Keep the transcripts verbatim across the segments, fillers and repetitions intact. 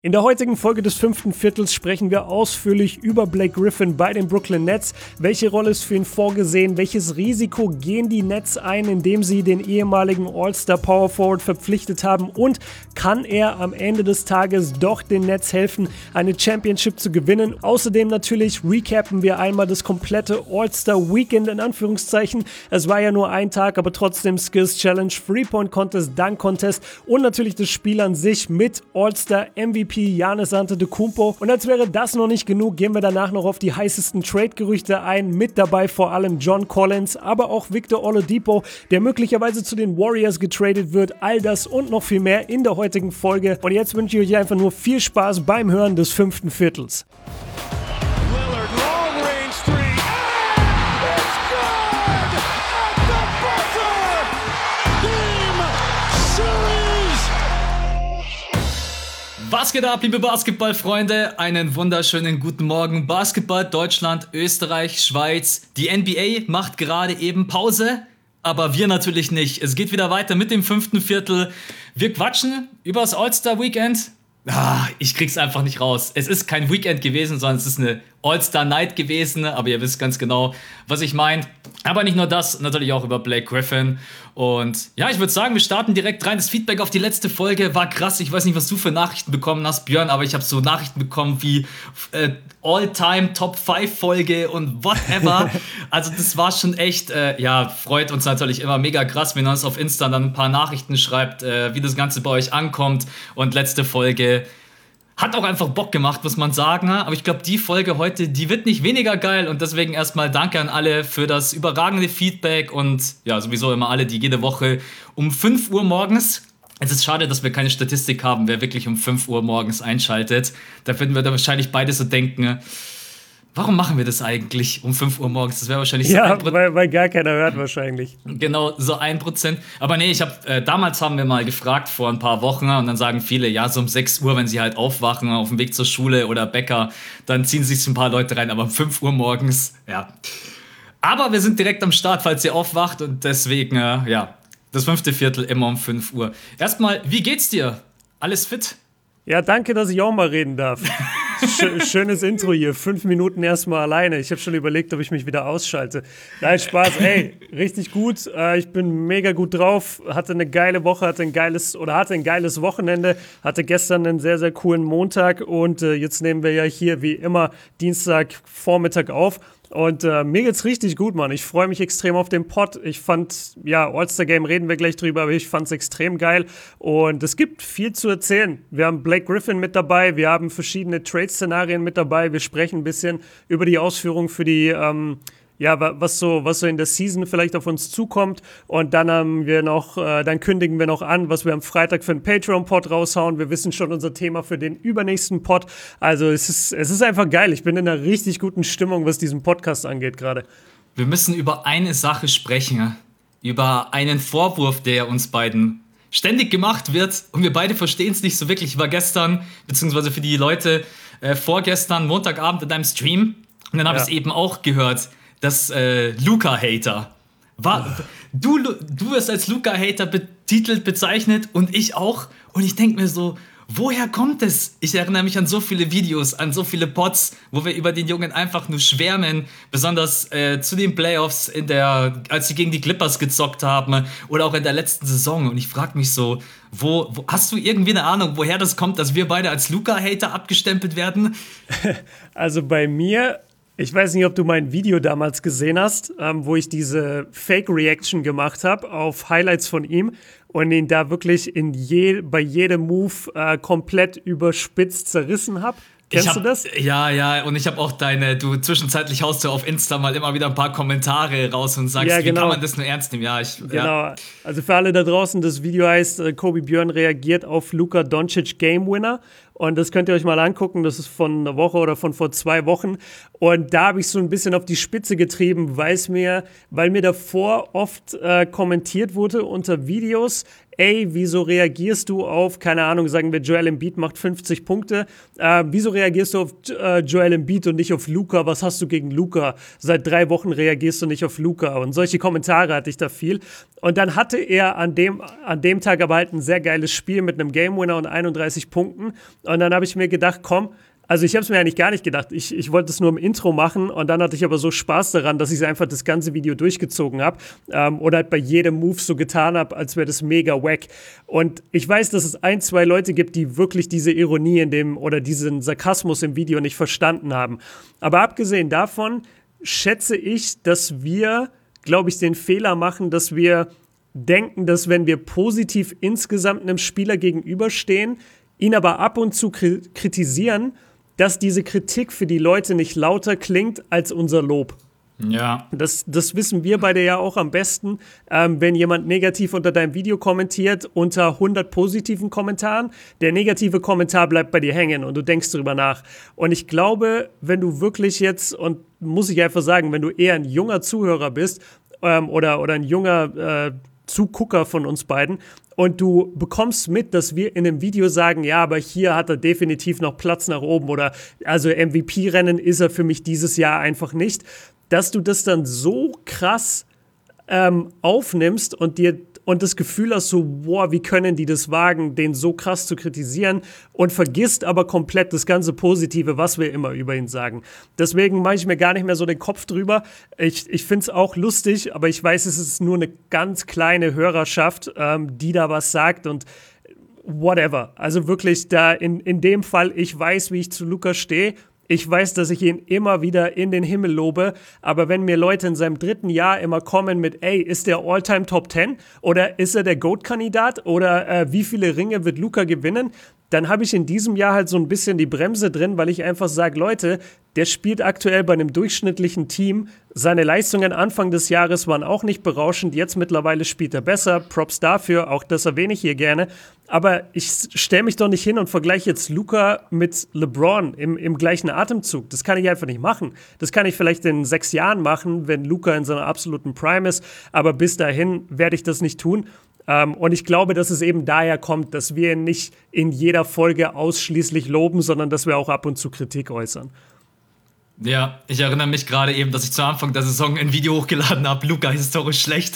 In der heutigen Folge des fünften Viertels sprechen wir ausführlich über Blake Griffin bei den Brooklyn Nets. Welche Rolle ist für ihn vorgesehen? Welches Risiko gehen die Nets ein, indem sie den ehemaligen All-Star Power Forward verpflichtet haben? Und kann er am Ende des Tages doch den Nets helfen, eine Championship zu gewinnen? Außerdem natürlich recappen wir einmal das komplette All-Star Weekend in Anführungszeichen. Es war ja nur ein Tag, aber trotzdem Skills Challenge, Three-Point Contest, Dunk Contest und natürlich das Spiel an sich mit All-Star M V P Giannis Antetokounmpo. Und als wäre das noch nicht genug, gehen wir danach noch auf die heißesten Trade-Gerüchte ein. Mit dabei vor allem John Collins, aber auch Victor Oladipo, der möglicherweise zu den Warriors getradet wird. All das und noch viel mehr in der heutigen Folge. Und jetzt wünsche ich euch einfach nur viel Spaß beim Hören des fünften Viertels. Was geht ab, liebe Basketballfreunde? Einen wunderschönen guten Morgen. Basketball, Deutschland, Österreich, Schweiz. Die N B A macht gerade eben Pause, aber wir natürlich nicht. Es geht wieder weiter mit dem fünften Viertel. Wir quatschen über das All-Star-Weekend. Ah, ich krieg's einfach nicht raus. Es ist kein Weekend gewesen, sondern es ist eine All-Star-Night gewesen. Aber ihr wisst ganz genau, was ich meine. Aber nicht nur das, natürlich auch über Blake Griffin. Und ja, ich würde sagen, wir starten direkt rein. Das Feedback auf die letzte Folge war krass. Ich weiß nicht, was du für Nachrichten bekommen hast, Björn, aber ich habe so Nachrichten bekommen wie äh, All-Time Top fünf Folge und whatever. Also das war schon echt, äh, ja, freut uns natürlich immer mega krass, wenn ihr uns auf Insta dann ein paar Nachrichten schreibt, äh, wie das Ganze bei euch ankommt. Und letzte Folge hat auch einfach Bock gemacht, muss man sagen. Aber ich glaube, die Folge heute, die wird nicht weniger geil. Und deswegen erstmal danke an alle für das überragende Feedback. Und ja, sowieso immer alle, die jede Woche um fünf Uhr morgens. Es ist schade, dass wir keine Statistik haben, wer wirklich um fünf Uhr morgens einschaltet. Da würden wir da wahrscheinlich beide so denken, warum machen wir das eigentlich um fünf Uhr morgens? Das wäre wahrscheinlich so ja, ein Prozent. Weil, weil gar keiner hört wahrscheinlich. Genau, so ein Prozent. Aber nee, ich habe äh, damals haben wir mal gefragt vor ein paar Wochen und dann sagen viele, ja, so um sechs Uhr, wenn sie halt aufwachen auf dem Weg zur Schule oder Bäcker, dann ziehen sich so ein paar Leute rein, aber um fünf Uhr morgens, ja. Aber wir sind direkt am Start, falls ihr aufwacht und deswegen, äh, ja, das fünfte Viertel immer um fünf Uhr. Erstmal, wie geht's dir? Alles fit? Ja, danke, dass ich auch mal reden darf. Sch- schönes Intro hier, fünf Minuten erstmal alleine. Ich habe schon überlegt, ob ich mich wieder ausschalte. Nein, Spaß, ey, richtig gut. Äh, ich bin mega gut drauf, hatte eine geile Woche, hatte ein geiles oder hatte ein geiles Wochenende, hatte gestern einen sehr, sehr coolen Montag und äh, jetzt nehmen wir ja hier wie immer Dienstagvormittag auf. Und äh, mir geht's richtig gut, Mann. Ich freue mich extrem auf den Pod. Ich fand, ja, All-Star-Game reden wir gleich drüber, aber ich fand's extrem geil. Und es gibt viel zu erzählen. Wir haben Blake Griffin mit dabei, wir haben verschiedene Trade-Szenarien mit dabei. Wir sprechen ein bisschen über die Ausführungen für die, ähm, ja, was so, was so in der Season vielleicht auf uns zukommt. Und dann haben wir noch, äh, dann kündigen wir noch an, was wir am Freitag für einen Patreon-Pod raushauen. Wir wissen schon unser Thema für den übernächsten Pod. Also es ist, es ist einfach geil. Ich bin in einer richtig guten Stimmung, was diesen Podcast angeht gerade. Wir müssen über eine Sache sprechen, über einen Vorwurf, der uns beiden ständig gemacht wird. Und wir beide verstehen es nicht so wirklich. Ich war gestern, beziehungsweise für die Leute äh, vorgestern, Montagabend in deinem Stream. Und dann habe ich es eben auch gehört. Das äh, Luka-Hater. War, du, du wirst als Luka-Hater betitelt, bezeichnet und ich auch. Und ich denke mir so, woher kommt es? Ich erinnere mich an so viele Videos, an so viele Pods, wo wir über den Jungen einfach nur schwärmen. Besonders äh, zu den Playoffs, in der, als sie gegen die Clippers gezockt haben oder auch in der letzten Saison. Und ich frage mich so, wo, wo hast du irgendwie eine Ahnung, woher das kommt, dass wir beide als Luka-Hater abgestempelt werden? Also bei mir... Ich weiß nicht, ob du mein Video damals gesehen hast, ähm, wo ich diese Fake-Reaction gemacht habe auf Highlights von ihm und ihn da wirklich in je, bei jedem Move äh, komplett überspitzt zerrissen habe. Kennst hab, du das? Ja, ja, und ich habe auch deine, du zwischenzeitlich haust du auf Insta mal immer wieder ein paar Kommentare raus und sagst, ja, genau. Wie kann man das nur ernst nehmen? Ja, ich, genau, ja. Also für alle da draußen, das Video heißt, äh, Kobe Björn reagiert auf Luka Doncic Game Winner. Und das könnt ihr euch mal angucken, das ist von einer Woche oder von vor zwei Wochen. Und da habe ich so ein bisschen auf die Spitze getrieben, weil es mir, weil mir davor oft äh, kommentiert wurde unter Videos, ey, wieso reagierst du auf, keine Ahnung, sagen wir, Joel Embiid macht fünfzig Punkte, äh, wieso reagierst du auf äh, Joel Embiid und nicht auf Luka, was hast du gegen Luka, seit drei Wochen reagierst du nicht auf Luka und solche Kommentare hatte ich da viel und dann hatte er an dem, an dem Tag aber halt ein sehr geiles Spiel mit einem Game Winner und einunddreißig Punkten und dann habe ich mir gedacht, komm, also ich habe es mir eigentlich gar nicht gedacht. Ich, ich wollte es nur im Intro machen und dann hatte ich aber so Spaß daran, dass ich einfach das ganze Video durchgezogen habe ähm, oder halt bei jedem Move so getan habe, als wäre das mega wack. Und ich weiß, dass es ein, zwei Leute gibt, die wirklich diese Ironie in dem oder diesen Sarkasmus im Video nicht verstanden haben. Aber abgesehen davon schätze ich, dass wir, glaube ich, den Fehler machen, dass wir denken, dass wenn wir positiv insgesamt einem Spieler gegenüberstehen, ihn aber ab und zu kri- kritisieren, dass diese Kritik für die Leute nicht lauter klingt als unser Lob. Ja. Das, das wissen wir beide ja auch am besten. Ähm, wenn jemand negativ unter deinem Video kommentiert, unter hundert positiven Kommentaren, der negative Kommentar bleibt bei dir hängen und du denkst drüber nach. Und ich glaube, wenn du wirklich jetzt, und muss ich einfach sagen, wenn du eher ein junger Zuhörer bist ähm, oder, oder ein junger äh, Zugucker von uns beiden, und du bekommst mit, dass wir in einem Video sagen, ja, aber hier hat er definitiv noch Platz nach oben oder also M V P-Rennen ist er für mich dieses Jahr einfach nicht, dass du das dann so krass ähm, aufnimmst und dir und das Gefühl hast so, boah, wie können die das wagen, den so krass zu kritisieren und vergisst aber komplett das ganze Positive, was wir immer über ihn sagen. Deswegen mache ich mir gar nicht mehr so den Kopf drüber. Ich, ich finde es auch lustig, aber ich weiß, es ist nur eine ganz kleine Hörerschaft, ähm, die da was sagt und whatever. Also wirklich da in, in dem Fall, ich weiß, wie ich zu Luka stehe. Ich weiß, dass ich ihn immer wieder in den Himmel lobe, aber wenn mir Leute in seinem dritten Jahr immer kommen mit, ey, ist der All-Time Top zehn oder ist er der GOAT-Kandidat oder äh, wie viele Ringe wird Luka gewinnen, dann habe ich in diesem Jahr halt so ein bisschen die Bremse drin, weil ich einfach sage, Leute, der spielt aktuell bei einem durchschnittlichen Team. Seine Leistungen Anfang des Jahres waren auch nicht berauschend. Jetzt mittlerweile spielt er besser. Props dafür, auch das erwähne ich hier gerne. Aber ich stelle mich doch nicht hin und vergleiche jetzt Luka mit LeBron im, im gleichen Atemzug. Das kann ich einfach nicht machen. Das kann ich vielleicht in sechs Jahren machen, wenn Luka in seiner absoluten Prime ist. Aber bis dahin werde ich das nicht tun. Um, und ich glaube, dass es eben daher kommt, dass wir ihn nicht in jeder Folge ausschließlich loben, sondern dass wir auch ab und zu Kritik äußern. Ja, ich erinnere mich gerade eben, dass ich zu Anfang der Saison ein Video hochgeladen habe, Luka historisch schlecht.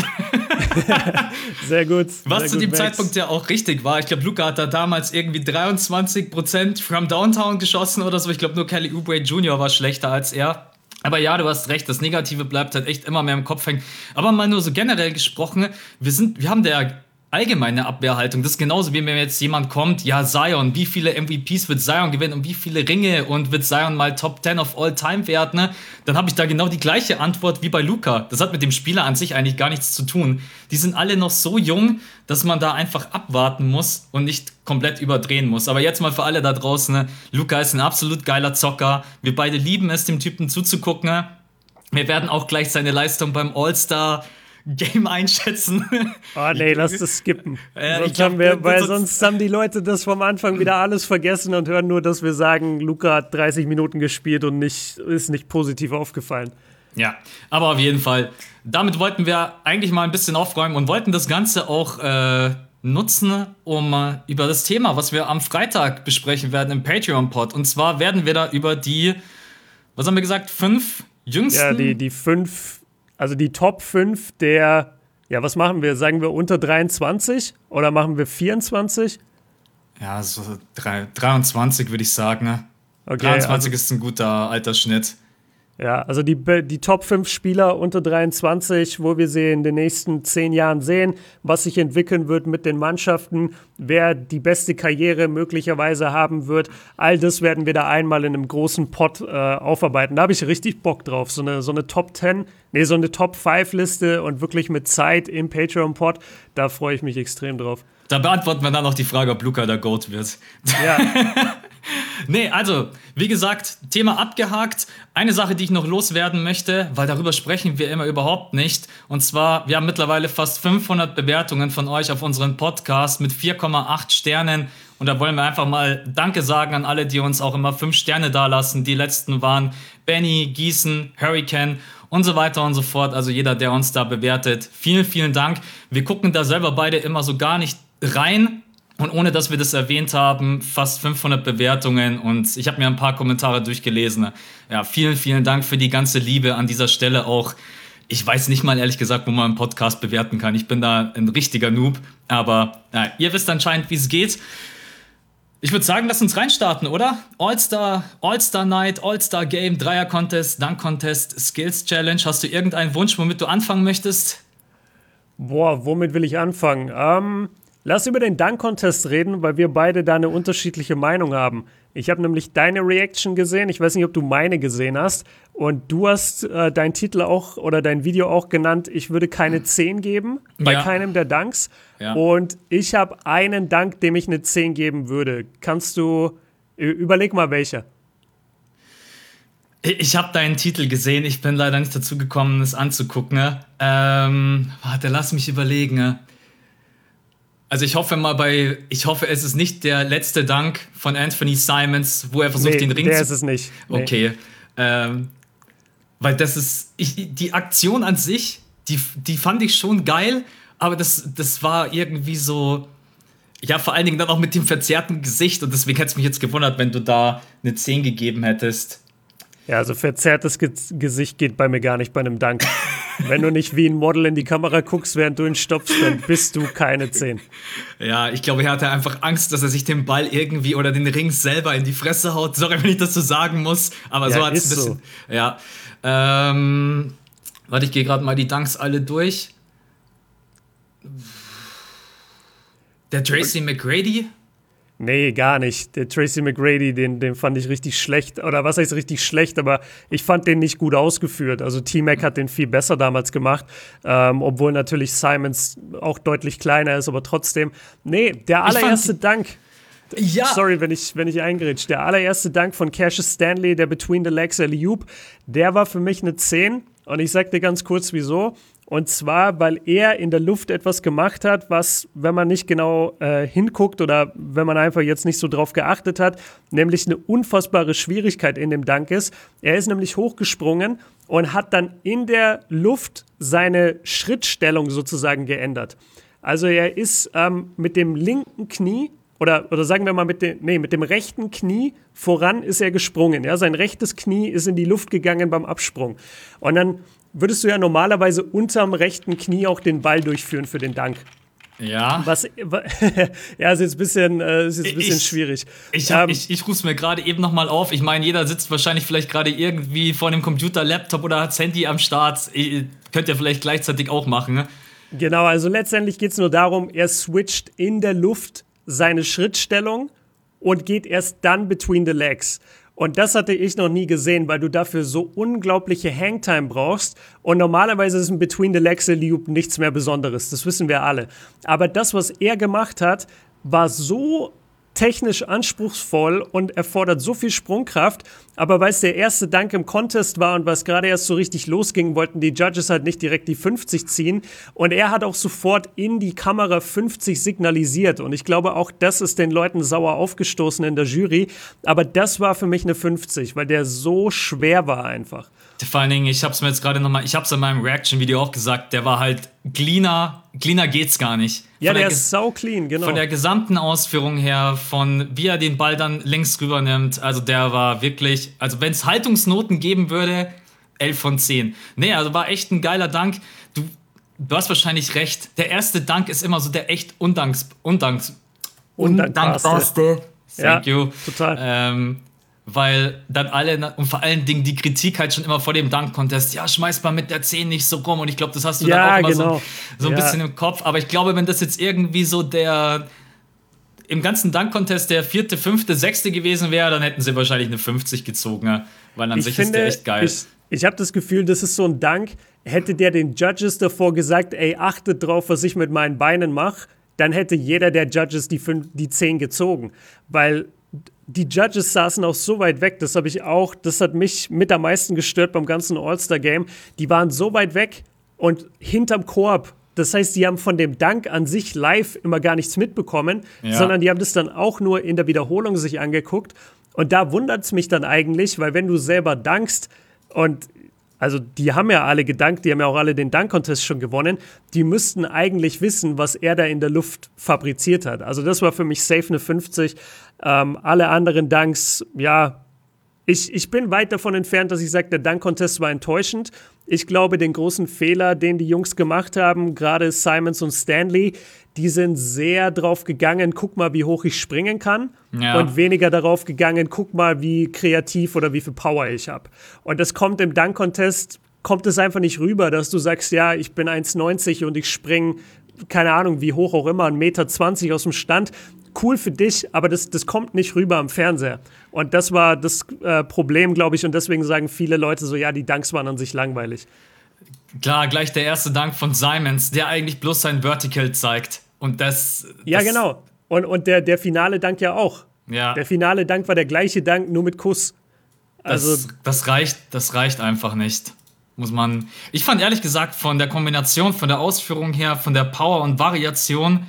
Sehr gut. Was sehr zu gut, dem Max. Zeitpunkt ja auch richtig war. Ich glaube, Luka hat da damals irgendwie dreiundzwanzig Prozent from Downtown geschossen oder so. Ich glaube, nur Kelly Oubre Junior war schlechter als er. Aber ja, du hast recht, das Negative bleibt halt echt immer mehr im Kopf hängen. Aber mal nur so generell gesprochen, wir sind, wir haben der allgemeine Abwehrhaltung. Das ist genauso, wie wenn jetzt jemand kommt, ja, Zion, wie viele M V Ps wird Zion gewinnen und wie viele Ringe und wird Zion mal Top zehn of all time werden, ne? Dann habe ich da genau die gleiche Antwort wie bei Luka. Das hat mit dem Spieler an sich eigentlich gar nichts zu tun. Die sind alle noch so jung, dass man da einfach abwarten muss und nicht komplett überdrehen muss. Aber jetzt mal für alle da draußen, ne? Luka ist ein absolut geiler Zocker. Wir beide lieben es, dem Typen zuzugucken. Ne? Wir werden auch gleich seine Leistung beim All-Star Game einschätzen. Oh nee, lass das skippen. Äh, sonst ich glaub, haben wir, weil sonst- sonst haben die Leute das vom Anfang wieder alles vergessen und hören nur, dass wir sagen, Luka hat dreißig Minuten gespielt und nicht, ist nicht positiv aufgefallen. Ja, aber auf jeden Fall. Damit wollten wir eigentlich mal ein bisschen aufräumen und wollten das Ganze auch äh, nutzen, um äh, über das Thema, was wir am Freitag besprechen werden im Patreon-Pod. Und zwar werden wir da über die, was haben wir gesagt, fünf jüngsten... Ja, die, die fünf, also die Top fünf der, ja, was machen wir? Sagen wir unter dreiundzwanzig oder machen wir vierundzwanzig? Ja, so drei, dreiundzwanzig würde ich sagen. Ne? Okay, dreiundzwanzig also, ist ein guter Altersschnitt. Ja, also die, die Top fünf Spieler unter dreiundzwanzig, wo wir sie in den nächsten zehn Jahren sehen, was sich entwickeln wird mit den Mannschaften, wer die beste Karriere möglicherweise haben wird. All das werden wir da einmal in einem großen Pot äh, aufarbeiten. Da habe ich richtig Bock drauf. So eine, so eine Top zehn, nee, so eine Top fünf Liste und wirklich mit Zeit im Patreon-Pod, da freue ich mich extrem drauf. Da beantworten wir dann noch die Frage, ob Luka der GOAT wird. Ja. Nee, also, wie gesagt, Thema abgehakt. Eine Sache, die ich noch loswerden möchte, weil darüber sprechen wir immer überhaupt nicht. Und zwar, wir haben mittlerweile fast fünfhundert Bewertungen von euch auf unseren Podcast mit vier Komma acht Sternen. Und da wollen wir einfach mal Danke sagen an alle, die uns auch immer fünf Sterne dalassen. Die letzten waren Benny, Gießen, Hurricane und so weiter und so fort. Also jeder, der uns da bewertet. Vielen, vielen Dank. Wir gucken da selber beide immer so gar nicht rein. Und ohne, dass wir das erwähnt haben, fast fünfhundert Bewertungen und ich habe mir ein paar Kommentare durchgelesen. Ja, vielen, vielen Dank für die ganze Liebe an dieser Stelle auch. Ich weiß nicht mal ehrlich gesagt, wo man einen Podcast bewerten kann. Ich bin da ein richtiger Noob, aber ja, ihr wisst anscheinend, wie es geht. Ich würde sagen, lass uns reinstarten, oder? All-Star, All-Star Night, All-Star Game, Dreier-Contest, Dunk-Contest, Skills-Challenge. Hast du irgendeinen Wunsch, womit du anfangen möchtest? Boah, womit will ich anfangen? Ähm... Lass über den Dunk-Contest reden, weil wir beide da eine unterschiedliche Meinung haben. Ich habe nämlich deine Reaction gesehen. Ich weiß nicht, ob du meine gesehen hast. Und du hast äh, deinen Titel auch oder dein Video auch genannt, ich würde keine zehn geben bei ja. keinem der Dunks. Ja. Und ich habe einen Dunk, dem ich eine zehn geben würde. Kannst du, überleg mal welcher. Ich habe deinen Titel gesehen. Ich bin leider nicht dazu gekommen, es anzugucken. Ne? Ähm, warte, lass mich überlegen. Ne? Also ich hoffe mal bei, ich hoffe, es ist nicht der letzte Dunk von Anthony Simons, wo er versucht, nee, den Ring der zu... ist es nicht. Nee. Okay. Ähm, weil das ist, ich, die Aktion an sich, die, die fand ich schon geil, aber das, das war irgendwie so, ja, vor allen Dingen dann auch mit dem verzerrten Gesicht und deswegen hätte es mich jetzt gewundert, wenn du da eine zehn gegeben hättest. Ja, also verzerrtes Ge- Gesicht geht bei mir gar nicht bei einem Dunk. Wenn du nicht wie ein Model in die Kamera guckst, während du ihn stopfst, dann bist du keine zehn. Ja, ich glaube, er hatte einfach Angst, dass er sich den Ball irgendwie oder den Ring selber in die Fresse haut. Sorry, wenn ich das so sagen muss, aber ja, so hat es ein bisschen... So. Ja, ähm... Warte, ich gehe gerade mal die Dunks alle durch. Der Tracy McGrady... Nee, gar nicht. Der Tracy McGrady, den, den fand ich richtig schlecht. Oder was heißt richtig schlecht, aber ich fand den nicht gut ausgeführt. Also T-Mac hat den viel besser damals gemacht, ähm, obwohl natürlich Simons auch deutlich kleiner ist, aber trotzdem. Nee, der allererste Dank. Ja. Sorry, wenn ich, wenn ich eingrätsch. Der allererste Dank von Cassius Stanley, der Between the Legs Alley-Oop, der war für mich eine zehn. Und ich sag dir ganz kurz, wieso. Und zwar, weil er in der Luft etwas gemacht hat, was, wenn man nicht genau äh, hinguckt oder wenn man einfach jetzt nicht so drauf geachtet hat, nämlich eine unfassbare Schwierigkeit in dem Dunk ist. Er ist nämlich hochgesprungen und hat dann in der Luft seine Schrittstellung sozusagen geändert. Also er ist ähm, mit dem linken Knie oder, oder sagen wir mal mit dem, nee, mit dem rechten Knie voran ist er gesprungen. Ja? Sein rechtes Knie ist in die Luft gegangen beim Absprung. Und dann würdest du ja normalerweise unterm rechten Knie auch den Ball durchführen für den Dunk. Ja. Was, ja, ist jetzt ein bisschen, äh, ist jetzt ein bisschen ich, schwierig. Ich, hab, ähm, ich, ich rufe es mir gerade eben nochmal auf. Ich meine, jeder sitzt wahrscheinlich vielleicht gerade irgendwie vor einem Computer, Laptop oder hat das Handy am Start. Ihr könnt ihr vielleicht gleichzeitig auch machen. Ne? Genau, also letztendlich geht es nur darum, er switcht in der Luft seine Schrittstellung und geht erst dann between the legs. Und das hatte ich noch nie gesehen, weil du dafür so unglaubliche Hangtime brauchst. Und normalerweise ist ein Between the Legs Alley-Oop nichts mehr Besonderes. Das wissen wir alle. Aber das, was er gemacht hat, war so technisch anspruchsvoll und erfordert so viel Sprungkraft. Aber weil es der erste Dunk im Contest war und was gerade erst so richtig losging, wollten die Judges halt nicht direkt die fünfzig ziehen. Und er hat auch sofort in die Kamera fünfzig signalisiert. Und ich glaube, auch das ist den Leuten sauer aufgestoßen in der Jury. Aber das war für mich eine fünfzig, weil der so schwer war einfach. Vor allen Dingen, ich hab's mir jetzt gerade nochmal, ich hab's in meinem Reaction-Video auch gesagt, der war halt cleaner, cleaner geht's gar nicht. Ja, von der, der ist sau clean, genau. Von der gesamten Ausführung her, von wie er den Ball dann links rüber nimmt, also der war wirklich, also wenn es Haltungsnoten geben würde, elf von zehn. Nee, also war echt ein geiler Dunk. Du, du hast wahrscheinlich recht, der erste Dunk ist immer so der echt undanks, undanks, undankbarste. Thank ja, you. Total. Ähm, weil dann alle, und vor allen Dingen die Kritik halt schon immer vor dem Dunk-Contest, ja, schmeiß mal mit der zehn nicht so rum und ich glaube, das hast du ja, dann auch immer genau. so, so ein ja. bisschen im Kopf, aber ich glaube, wenn das jetzt irgendwie so der, im ganzen Dunk-Contest der vierte, fünfte, sechste gewesen wäre, dann hätten sie wahrscheinlich eine fünfzig gezogen, ja? Weil an ich sich finde, ist der echt geil. Ich, ich habe das Gefühl, das ist so ein Dunk, hätte der den Judges davor gesagt, ey, achtet drauf, was ich mit meinen Beinen mache, dann hätte jeder der Judges die, fünf, die zehn gezogen, weil die Judges saßen auch so weit weg, das habe ich auch, das hat mich mit am meisten gestört beim ganzen All-Star-Game. Die waren so weit weg und hinterm Korb. Das heißt, die haben von dem Dunk an sich live immer gar nichts mitbekommen, ja. sondern die haben das dann auch nur in der Wiederholung sich angeguckt. Und da wundert es mich dann eigentlich, weil wenn du selber dunkst und also die haben ja alle gedankt, die haben ja auch alle den Dunk-Contest schon gewonnen, die müssten eigentlich wissen, was er da in der Luft fabriziert hat. Also das war für mich safe eine fünfzig. Ähm, alle anderen Dunks, ja, ich, ich bin weit davon entfernt, dass ich sage, der Dunk-Contest war enttäuschend. Ich glaube, den großen Fehler, den die Jungs gemacht haben, gerade Simons und Stanley, die sind sehr drauf gegangen, guck mal, wie hoch ich springen kann. Ja. Und weniger darauf gegangen, guck mal, wie kreativ oder wie viel Power ich habe. Und das kommt im Dunk-Contest, kommt es einfach nicht rüber, dass du sagst, ja, ich bin eins neunzig und ich springe, keine Ahnung, wie hoch auch immer, ein Meter zwanzig aus dem Stand. Cool für dich, aber das, das kommt nicht rüber am Fernseher. Und das war das äh, Problem, glaube ich, und deswegen sagen viele Leute so, ja, die Dunks waren an sich langweilig. Klar, gleich der erste Dunk von Simons, der eigentlich bloß sein Vertical zeigt. Und das... das ja, genau. Und, und der, der finale Dunk ja auch. Ja. Der finale Dunk war der gleiche Dunk, nur mit Kuss. Also das, das, reicht, das reicht einfach nicht. Muss man... Ich fand ehrlich gesagt, von der Kombination, von der Ausführung her, von der Power und Variation...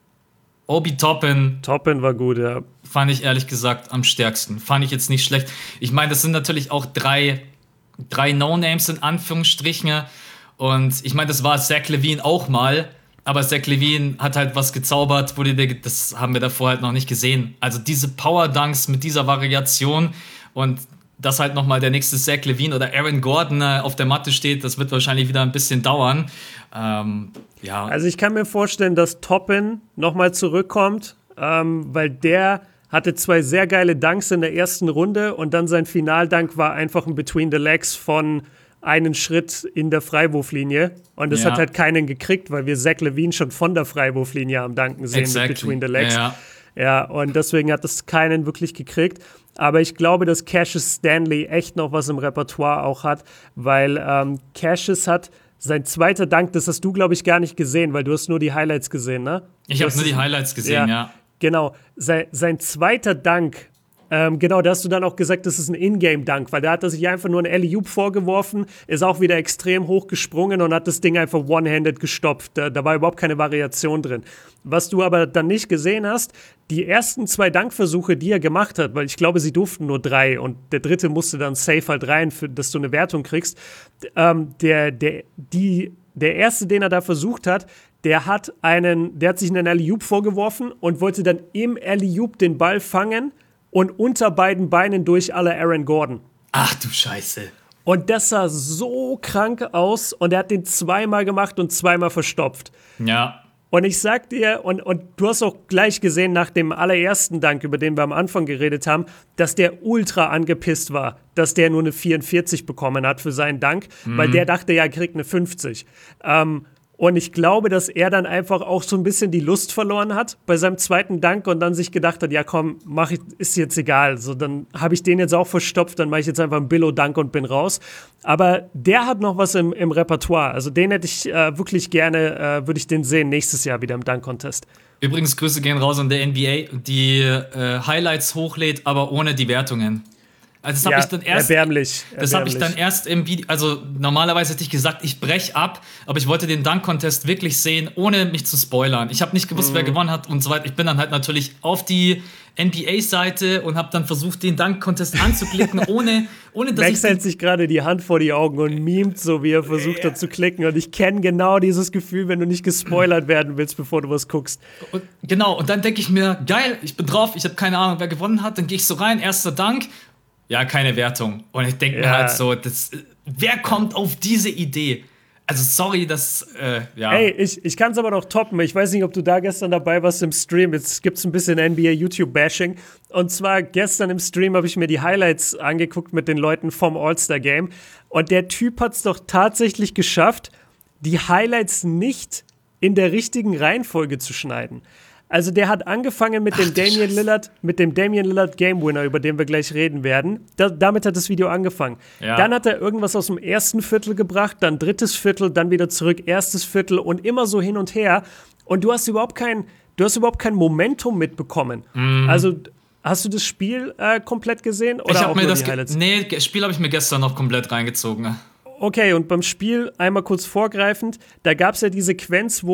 Obi Toppin. Toppin war gut, ja. Fand ich ehrlich gesagt am stärksten. Fand ich jetzt nicht schlecht. Ich meine, das sind natürlich auch drei, drei No-Names in Anführungsstrichen. Und ich meine, das war Zach LaVine auch mal. Aber Zach LaVine hat halt was gezaubert, wo die, das haben wir davor halt noch nicht gesehen. Also diese Power-Dunks mit dieser Variation und dass halt nochmal der nächste Zach LaVine oder Aaron Gordon äh, auf der Matte steht, das wird wahrscheinlich wieder ein bisschen dauern. Ähm, ja. Also ich kann mir vorstellen, dass Toppin nochmal zurückkommt, ähm, weil der hatte zwei sehr geile Dunks in der ersten Runde und dann sein Finaldunk war einfach ein Between the Legs von einen Schritt in der Freiwurflinie. Und das ja. hat halt keinen gekriegt, weil wir Zach LaVine schon von der Freiwurflinie am Dunken sehen exactly. mit Between the Legs. Ja. Ja, und deswegen hat es keinen wirklich gekriegt. Aber ich glaube, dass Cassius Stanley echt noch was im Repertoire auch hat, weil ähm, Cassius hat sein zweiter Dunk, das hast du, glaube ich, gar nicht gesehen, weil du hast nur die Highlights gesehen, ne? Ich habe nur die Highlights gesehen, ja. ja. Genau, sein, sein zweiter Dunk, ähm, genau, da hast du dann auch gesagt, das ist ein Ingame-Dunk, weil da hat er sich einfach nur einen Alley-Oop vorgeworfen, ist auch wieder extrem hoch gesprungen und hat das Ding einfach one-handed gestopft. Da, da war überhaupt keine Variation drin. Was du aber dann nicht gesehen hast, die ersten zwei Dankversuche, die er gemacht hat, weil ich glaube, sie durften nur drei und der dritte musste dann safe halt rein, für, dass du eine Wertung kriegst. Ähm, der, der, die, der erste, den er da versucht hat, der hat einen, der hat sich einen Alley-Oop vorgeworfen und wollte dann im Alley-Oop den Ball fangen und unter beiden Beinen durch alle Aaron Gordon. Ach du Scheiße. Und das sah so krank aus und er hat den zweimal gemacht und zweimal verstopft. Ja. Und ich sag dir, und, und du hast auch gleich gesehen nach dem allerersten Dank, über den wir am Anfang geredet haben, dass der ultra angepisst war, dass der nur eine vierundvierzig bekommen hat für seinen Dank, mhm. weil der dachte, ja, er kriegt eine fünfzig. Ähm, und ich glaube, dass er dann einfach auch so ein bisschen die Lust verloren hat bei seinem zweiten Dank und dann sich gedacht hat, ja komm, mach ich, ist jetzt egal. So, dann habe ich den jetzt auch verstopft, dann mache ich jetzt einfach einen Billo-Dank und bin raus. Aber der hat noch was im, im Repertoire. Also den hätte ich äh, wirklich gerne, äh, würde ich den sehen nächstes Jahr wieder im Dunk-Contest. Übrigens, Grüße gehen raus an der N B A, die äh, Highlights hochlädt, aber ohne die Wertungen. Also das habe ja, ich dann erst, erbärmlich, das habe ich dann erst im Video, also normalerweise hätte ich gesagt, ich brech ab, aber ich wollte den Dunk-Contest wirklich sehen, ohne mich zu spoilern. Ich habe nicht gewusst, mhm. wer gewonnen hat und so weiter. Ich bin dann halt natürlich auf die N B A-Seite und habe dann versucht, den Dunk-Contest anzuklicken, ohne, ohne dass Max ich... hält sich gerade die Hand vor die Augen und mimt so, wie er versucht hat zu klicken. Und ich kenne genau dieses Gefühl, wenn du nicht gespoilert werden willst, bevor du was guckst. Und, genau, und dann denke ich mir, geil, ich bin drauf, ich habe keine Ahnung, wer gewonnen hat. Dann gehe ich so rein, erster Dank. Ja, keine Wertung. Und ich denke ja. mir halt so, das, wer kommt auf diese Idee? Also sorry, das, äh, ja. Ey, ich, ich kann es aber noch toppen. Ich weiß nicht, ob du da gestern dabei warst im Stream. Jetzt gibt es ein bisschen N B A-YouTube-Bashing. Und zwar gestern im Stream habe ich mir die Highlights angeguckt mit den Leuten vom All-Star-Game. Und der Typ hat es doch tatsächlich geschafft, die Highlights nicht in der richtigen Reihenfolge zu schneiden. Also der hat angefangen mit dem Ach, Damian Lillard, mit dem Damian Lillard Game Winner, über den wir gleich reden werden. Da, damit hat das Video angefangen. Ja. Dann hat er irgendwas aus dem ersten Viertel gebracht, dann drittes Viertel, dann wieder zurück, erstes Viertel und immer so hin und her. Und du hast überhaupt kein, du hast überhaupt kein Momentum mitbekommen. Mhm. Also hast du das Spiel äh, komplett gesehen oder ich hab auch mir nur das die Highlights? Nee, das Spiel habe ich mir gestern noch komplett reingezogen. Okay, und beim Spiel einmal kurz vorgreifend, da gab es ja die Sequenz, wo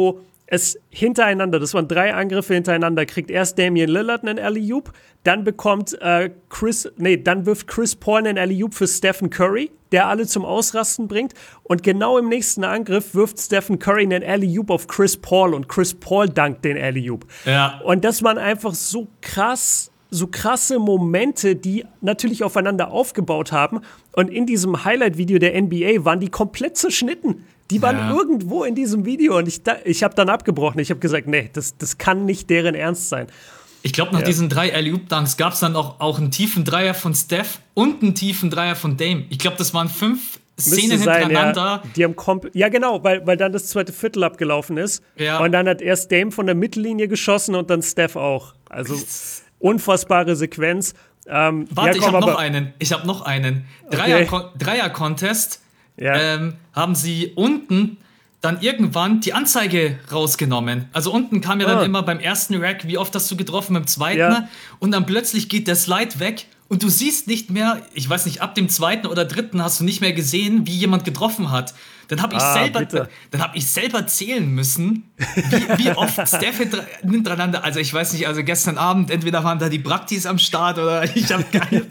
es hintereinander, das waren drei Angriffe hintereinander, kriegt erst Damian Lillard einen Alley-Oop, dann bekommt äh, Chris, nee, dann wirft Chris Paul einen Alley-Oop für Stephen Curry, der alle zum Ausrasten bringt. Und genau im nächsten Angriff wirft Stephen Curry einen Alley-Oop auf Chris Paul und Chris Paul dankt den Alley-Oop. Ja. Und das waren einfach so krass, so krasse Momente, die natürlich aufeinander aufgebaut haben. Und in diesem Highlight-Video der N B A waren die komplett zerschnitten. Die waren ja. irgendwo in diesem Video und ich, ich habe dann abgebrochen. Ich habe gesagt, nee, das, das kann nicht deren Ernst sein. Ich glaube, nach ja. diesen drei Alley-Oop-Dunks gab es dann auch, auch einen tiefen Dreier von Steph und einen tiefen Dreier von Dame. Ich glaube, das waren fünf Szenen sein, hintereinander. Ja. Die haben komp- ja, genau, weil, weil dann das zweite Viertel abgelaufen ist. Ja. Und dann hat erst Dame von der Mittellinie geschossen und dann Steph auch. Also unfassbare Sequenz. Ähm, Warte, ja, komm, ich habe noch aber- einen. Ich habe noch einen. Okay. Dreier- Dreier-Contest. Ja. Ähm, haben sie unten dann irgendwann die Anzeige rausgenommen. Also unten kam ja dann Ah. immer beim ersten Rack, wie oft hast du getroffen, beim zweiten. Ja. Und dann plötzlich geht der Slide weg und du siehst nicht mehr, ich weiß nicht, ab dem zweiten oder dritten hast du nicht mehr gesehen, wie jemand getroffen hat. Dann habe ich, Ah, selber, bitte. dann hab ich selber zählen müssen, wie, wie oft Steph hinter- hintereinander, also ich weiß nicht, also gestern Abend, entweder waren da die Praktis am Start oder ich habe keine...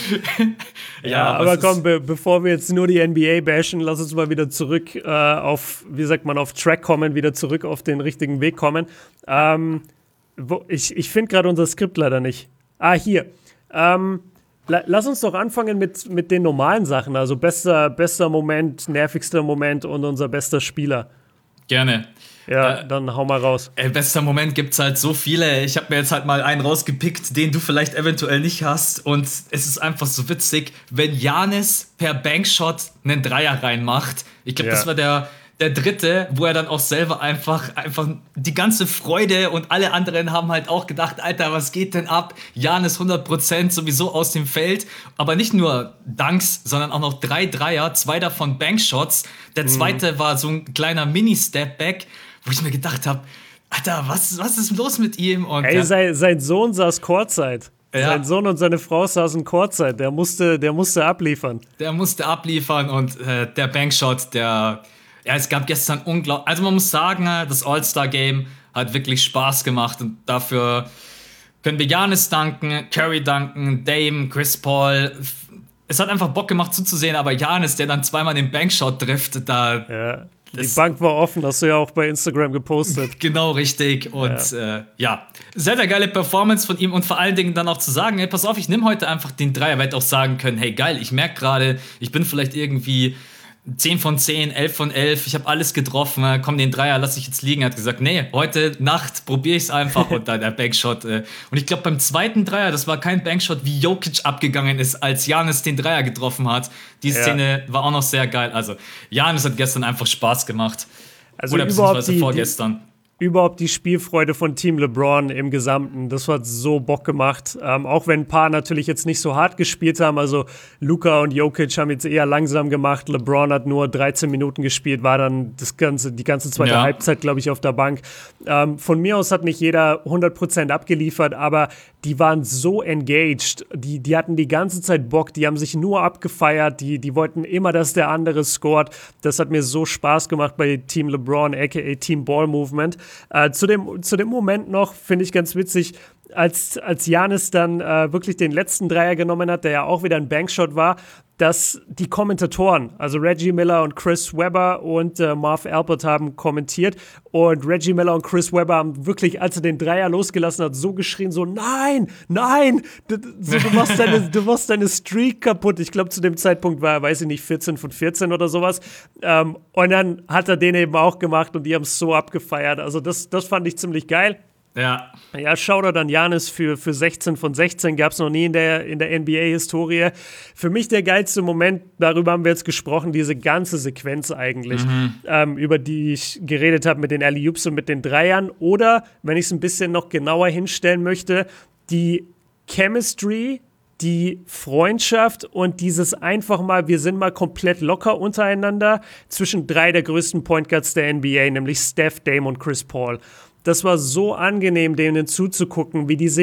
Ja, aber komm, be- bevor wir jetzt nur die N B A bashen, lass uns mal wieder zurück äh, auf, wie sagt man, auf Track kommen, wieder zurück auf den richtigen Weg kommen. Ähm, wo, ich ich finde gerade unser Skript leider nicht. Ah, hier. Ähm, la, lass uns doch anfangen mit, mit den normalen Sachen. Also bester, bester Moment, nervigster Moment und unser bester Spieler. Gerne. Ja, Äh, dann hau mal raus. Ey, bester Moment gibt's halt so viele. Ich habe mir jetzt halt mal einen rausgepickt, den du vielleicht eventuell nicht hast. Und es ist einfach so witzig, wenn Giannis per Bankshot einen Dreier reinmacht. Ich glaube, Ja. das war der, der dritte, wo er dann auch selber einfach, einfach die ganze Freude und alle anderen haben halt auch gedacht, Alter, was geht denn ab? Giannis hundert Prozent sowieso aus dem Feld. Aber nicht nur Dunks, sondern auch noch drei Dreier, zwei davon Bankshots. Der zweite war so ein kleiner Mini-Stepback, wo ich mir gedacht habe, Alter, was, was ist los mit ihm? Und Ey, der, sein, sein Sohn saß Courtside. Ja. Sein Sohn und seine Frau saßen Courtside. Der musste, der musste abliefern. der musste abliefern und äh, der Bankshot, der, ja, es gab gestern unglaublich, also man muss sagen, äh, das All-Star-Game hat wirklich Spaß gemacht und dafür können wir Giannis danken, Curry danken, Dame, Chris Paul. Es hat einfach Bock gemacht zuzusehen, aber Giannis, der dann zweimal den Bankshot trifft, da... Ja. Die Das- Bank war offen, hast du ja auch bei Instagram gepostet. Genau, richtig. Und ja. Äh, ja, sehr, sehr geile Performance von ihm und vor allen Dingen dann auch zu sagen, hey, pass auf, ich nehme heute einfach den Dreier, werde auch sagen können, hey, geil, ich merke gerade, ich bin vielleicht irgendwie zehn von zehn, elf von elf, ich habe alles getroffen, äh, komm, den Dreier lasse ich jetzt liegen. Er hat gesagt, nee, heute Nacht probiere ich es einfach und dann der Bankshot. Äh. Und ich glaube, beim zweiten Dreier, das war kein Bankshot, wie Jokic abgegangen ist, als Giannis den Dreier getroffen hat. Die Ja. Szene war auch noch sehr geil. Also, Giannis hat gestern einfach Spaß gemacht. Also Oder überhaupt beziehungsweise die, vorgestern. die, überhaupt die Spielfreude von Team LeBron im Gesamten, das hat so Bock gemacht. Ähm, auch wenn ein paar natürlich jetzt nicht so hart gespielt haben, also Luka und Jokic haben jetzt eher langsam gemacht. LeBron hat nur dreizehn Minuten gespielt, war dann das ganze, die ganze zweite Ja. Halbzeit, glaube ich, auf der Bank. Ähm, von mir aus hat nicht jeder hundert Prozent abgeliefert, aber die waren so engaged, die, die hatten die ganze Zeit Bock, die haben sich nur abgefeiert, die, die wollten immer, dass der andere scored. Das hat mir so Spaß gemacht bei Team LeBron, aka Team Ball Movement. Äh, zu, dem, zu dem Moment noch, finde ich ganz witzig, als, als Giannis dann äh, wirklich den letzten Dreier genommen hat, der ja auch wieder ein Bankshot war, dass die Kommentatoren, also Reggie Miller und Chris Webber und äh, Marv Albert haben kommentiert und Reggie Miller und Chris Webber haben wirklich, als er den Dreier losgelassen hat, so geschrien, so nein, nein, du, so, du, machst deine, du machst deine Streak kaputt. Ich glaube, zu dem Zeitpunkt war er, weiß ich nicht, vierzehn von vierzehn oder sowas. Ähm, und dann hat er den eben auch gemacht und die haben es so abgefeiert. Also das, das fand ich ziemlich geil. Ja. Ja, Shoutout an Giannis für, für sechzehn von sechzehn, gab es noch nie in der, in der N B A-Historie. Für mich der geilste Moment, darüber haben wir jetzt gesprochen, diese ganze Sequenz eigentlich, Mhm. ähm, über die ich geredet habe mit den Alley-Oops und mit den Dreiern. Oder, wenn ich es ein bisschen noch genauer hinstellen möchte, die Chemistry, die Freundschaft und dieses einfach mal, wir sind mal komplett locker untereinander zwischen drei der größten Point Guards der N B A, nämlich Steph, Dame und Chris Paul. Das war so angenehm, denen zuzugucken, wie die sich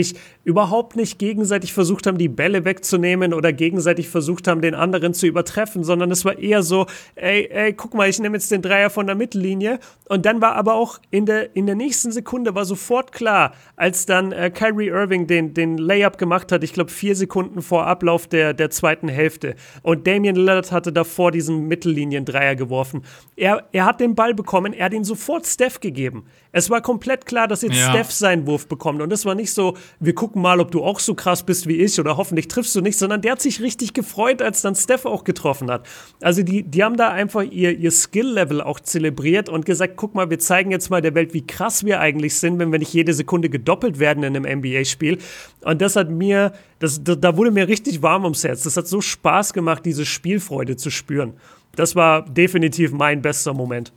überhaupt nicht gegenseitig versucht haben, die Bälle wegzunehmen oder gegenseitig versucht haben, den anderen zu übertreffen, sondern es war eher so, ey, ey, guck mal, ich nehme jetzt den Dreier von der Mittellinie. Und dann war aber auch in der, in der nächsten Sekunde war sofort klar, als dann äh, Kyrie Irving den, den Layup gemacht hat, ich glaube vier Sekunden vor Ablauf der, der zweiten Hälfte. Und Damian Lillard hatte davor diesen Mittellinien-Dreier geworfen. Er, er hat den Ball bekommen, er hat ihn sofort Steph gegeben. Es war komplett klar, dass jetzt ja. Steph seinen Wurf bekommt. Und es war nicht so, wir gucken mal, ob du auch so krass bist wie ich oder hoffentlich triffst du nicht, sondern der hat sich richtig gefreut, als dann Steph auch getroffen hat. Also die, die haben da einfach ihr, ihr Skill-Level auch zelebriert und gesagt, guck mal, wir zeigen jetzt mal der Welt, wie krass wir eigentlich sind, wenn wir nicht jede Sekunde gedoppelt werden in einem N B A-Spiel. Und das hat mir, das, da wurde mir richtig warm ums Herz. Das hat so Spaß gemacht, diese Spielfreude zu spüren. Das war definitiv mein bester Moment.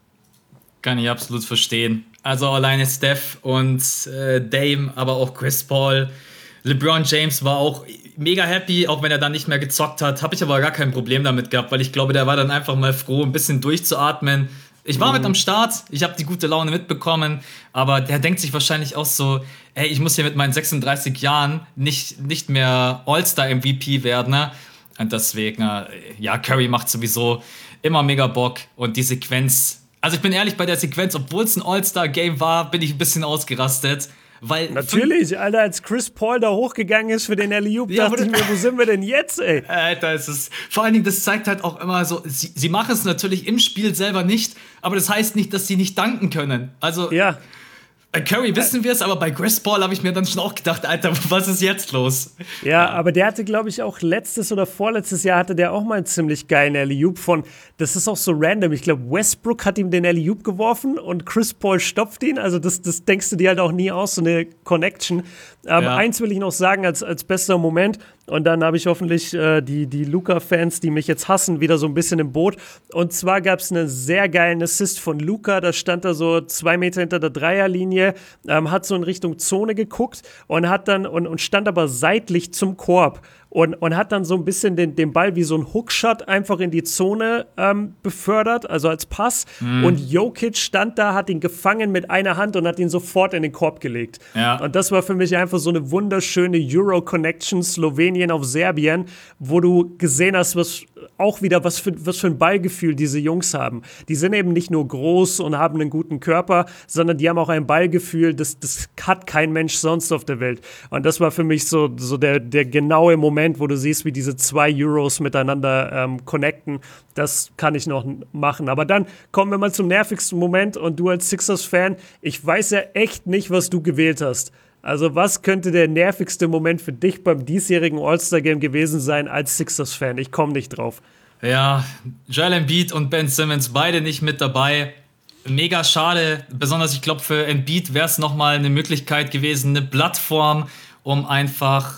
Kann ich absolut verstehen. Also alleine Steph und äh, Dame, aber auch Chris Paul. LeBron James war auch mega happy, auch wenn er dann nicht mehr gezockt hat. Habe ich aber gar kein Problem damit gehabt, weil ich glaube, der war dann einfach mal froh, ein bisschen durchzuatmen. Ich war mhm. mit am Start, ich habe die gute Laune mitbekommen, aber der denkt sich wahrscheinlich auch so, ey, ich muss hier mit meinen sechsunddreißig Jahren nicht, nicht mehr All-Star-M V P werden, ne? Und deswegen, äh, ja, Curry macht sowieso immer mega Bock und die Sequenz. Also ich bin ehrlich, bei der Sequenz, obwohl es ein All-Star-Game war, bin ich ein bisschen ausgerastet. Weil natürlich, Alter, als Chris Paul da hochgegangen ist für den Alley-Oop, ja, dachte ich mir, wo sind wir denn jetzt, ey? Alter, es ist, vor allen Dingen, das zeigt halt auch immer so, sie, sie machen es natürlich im Spiel selber nicht, aber das heißt nicht, dass sie nicht danken können. Also, ja. Bei Curry wissen wir es, aber bei Chris Paul habe ich mir dann schon auch gedacht, Alter, was ist jetzt los? Ja, ja. aber der hatte, glaube ich, auch letztes oder vorletztes Jahr hatte der auch mal einen ziemlich geilen Alley-Oop von, das ist auch so random, ich glaube, Westbrook hat ihm den Alley-Oop geworfen und Chris Paul stopft ihn, also das, das denkst du dir halt auch nie aus, so eine Connection. Aber ja. eins will ich noch sagen als, als bester Moment, und dann habe ich hoffentlich äh, die, die Luka-Fans, die mich jetzt hassen, wieder so ein bisschen im Boot. Und zwar gab es einen sehr geilen Assist von Luka. Da stand er so zwei Meter hinter der Dreierlinie, ähm, hat so in Richtung Zone geguckt und hat dann und, und stand aber seitlich zum Korb. Und, und hat dann so ein bisschen den, den Ball wie so ein Hookshot einfach in die Zone ähm, befördert, also als Pass. Mm. Und Jokic stand da, hat ihn gefangen mit einer Hand und hat ihn sofort in den Korb gelegt. Ja. Und das war für mich einfach so eine wunderschöne Euro-Connection, Slowenien auf Serbien, wo du gesehen hast, was auch wieder, was für, was für ein Ballgefühl diese Jungs haben. Die sind eben nicht nur groß und haben einen guten Körper, sondern die haben auch ein Ballgefühl, das, das hat kein Mensch sonst auf der Welt. Und das war für mich so, so der, der genaue Moment, wo du siehst, wie diese zwei Euros miteinander ähm, connecten. Das kann ich noch machen. Aber dann kommen wir mal zum nervigsten Moment und du als Sixers-Fan, ich weiß ja echt nicht, was du gewählt hast. Also was könnte der nervigste Moment für dich beim diesjährigen All-Star-Game gewesen sein als Sixers-Fan? Ich komme nicht drauf. Ja, Joel Embiid und Ben Simmons, beide nicht mit dabei. Mega schade, besonders ich glaube für Embiid wäre es nochmal eine Möglichkeit gewesen, eine Plattform, um einfach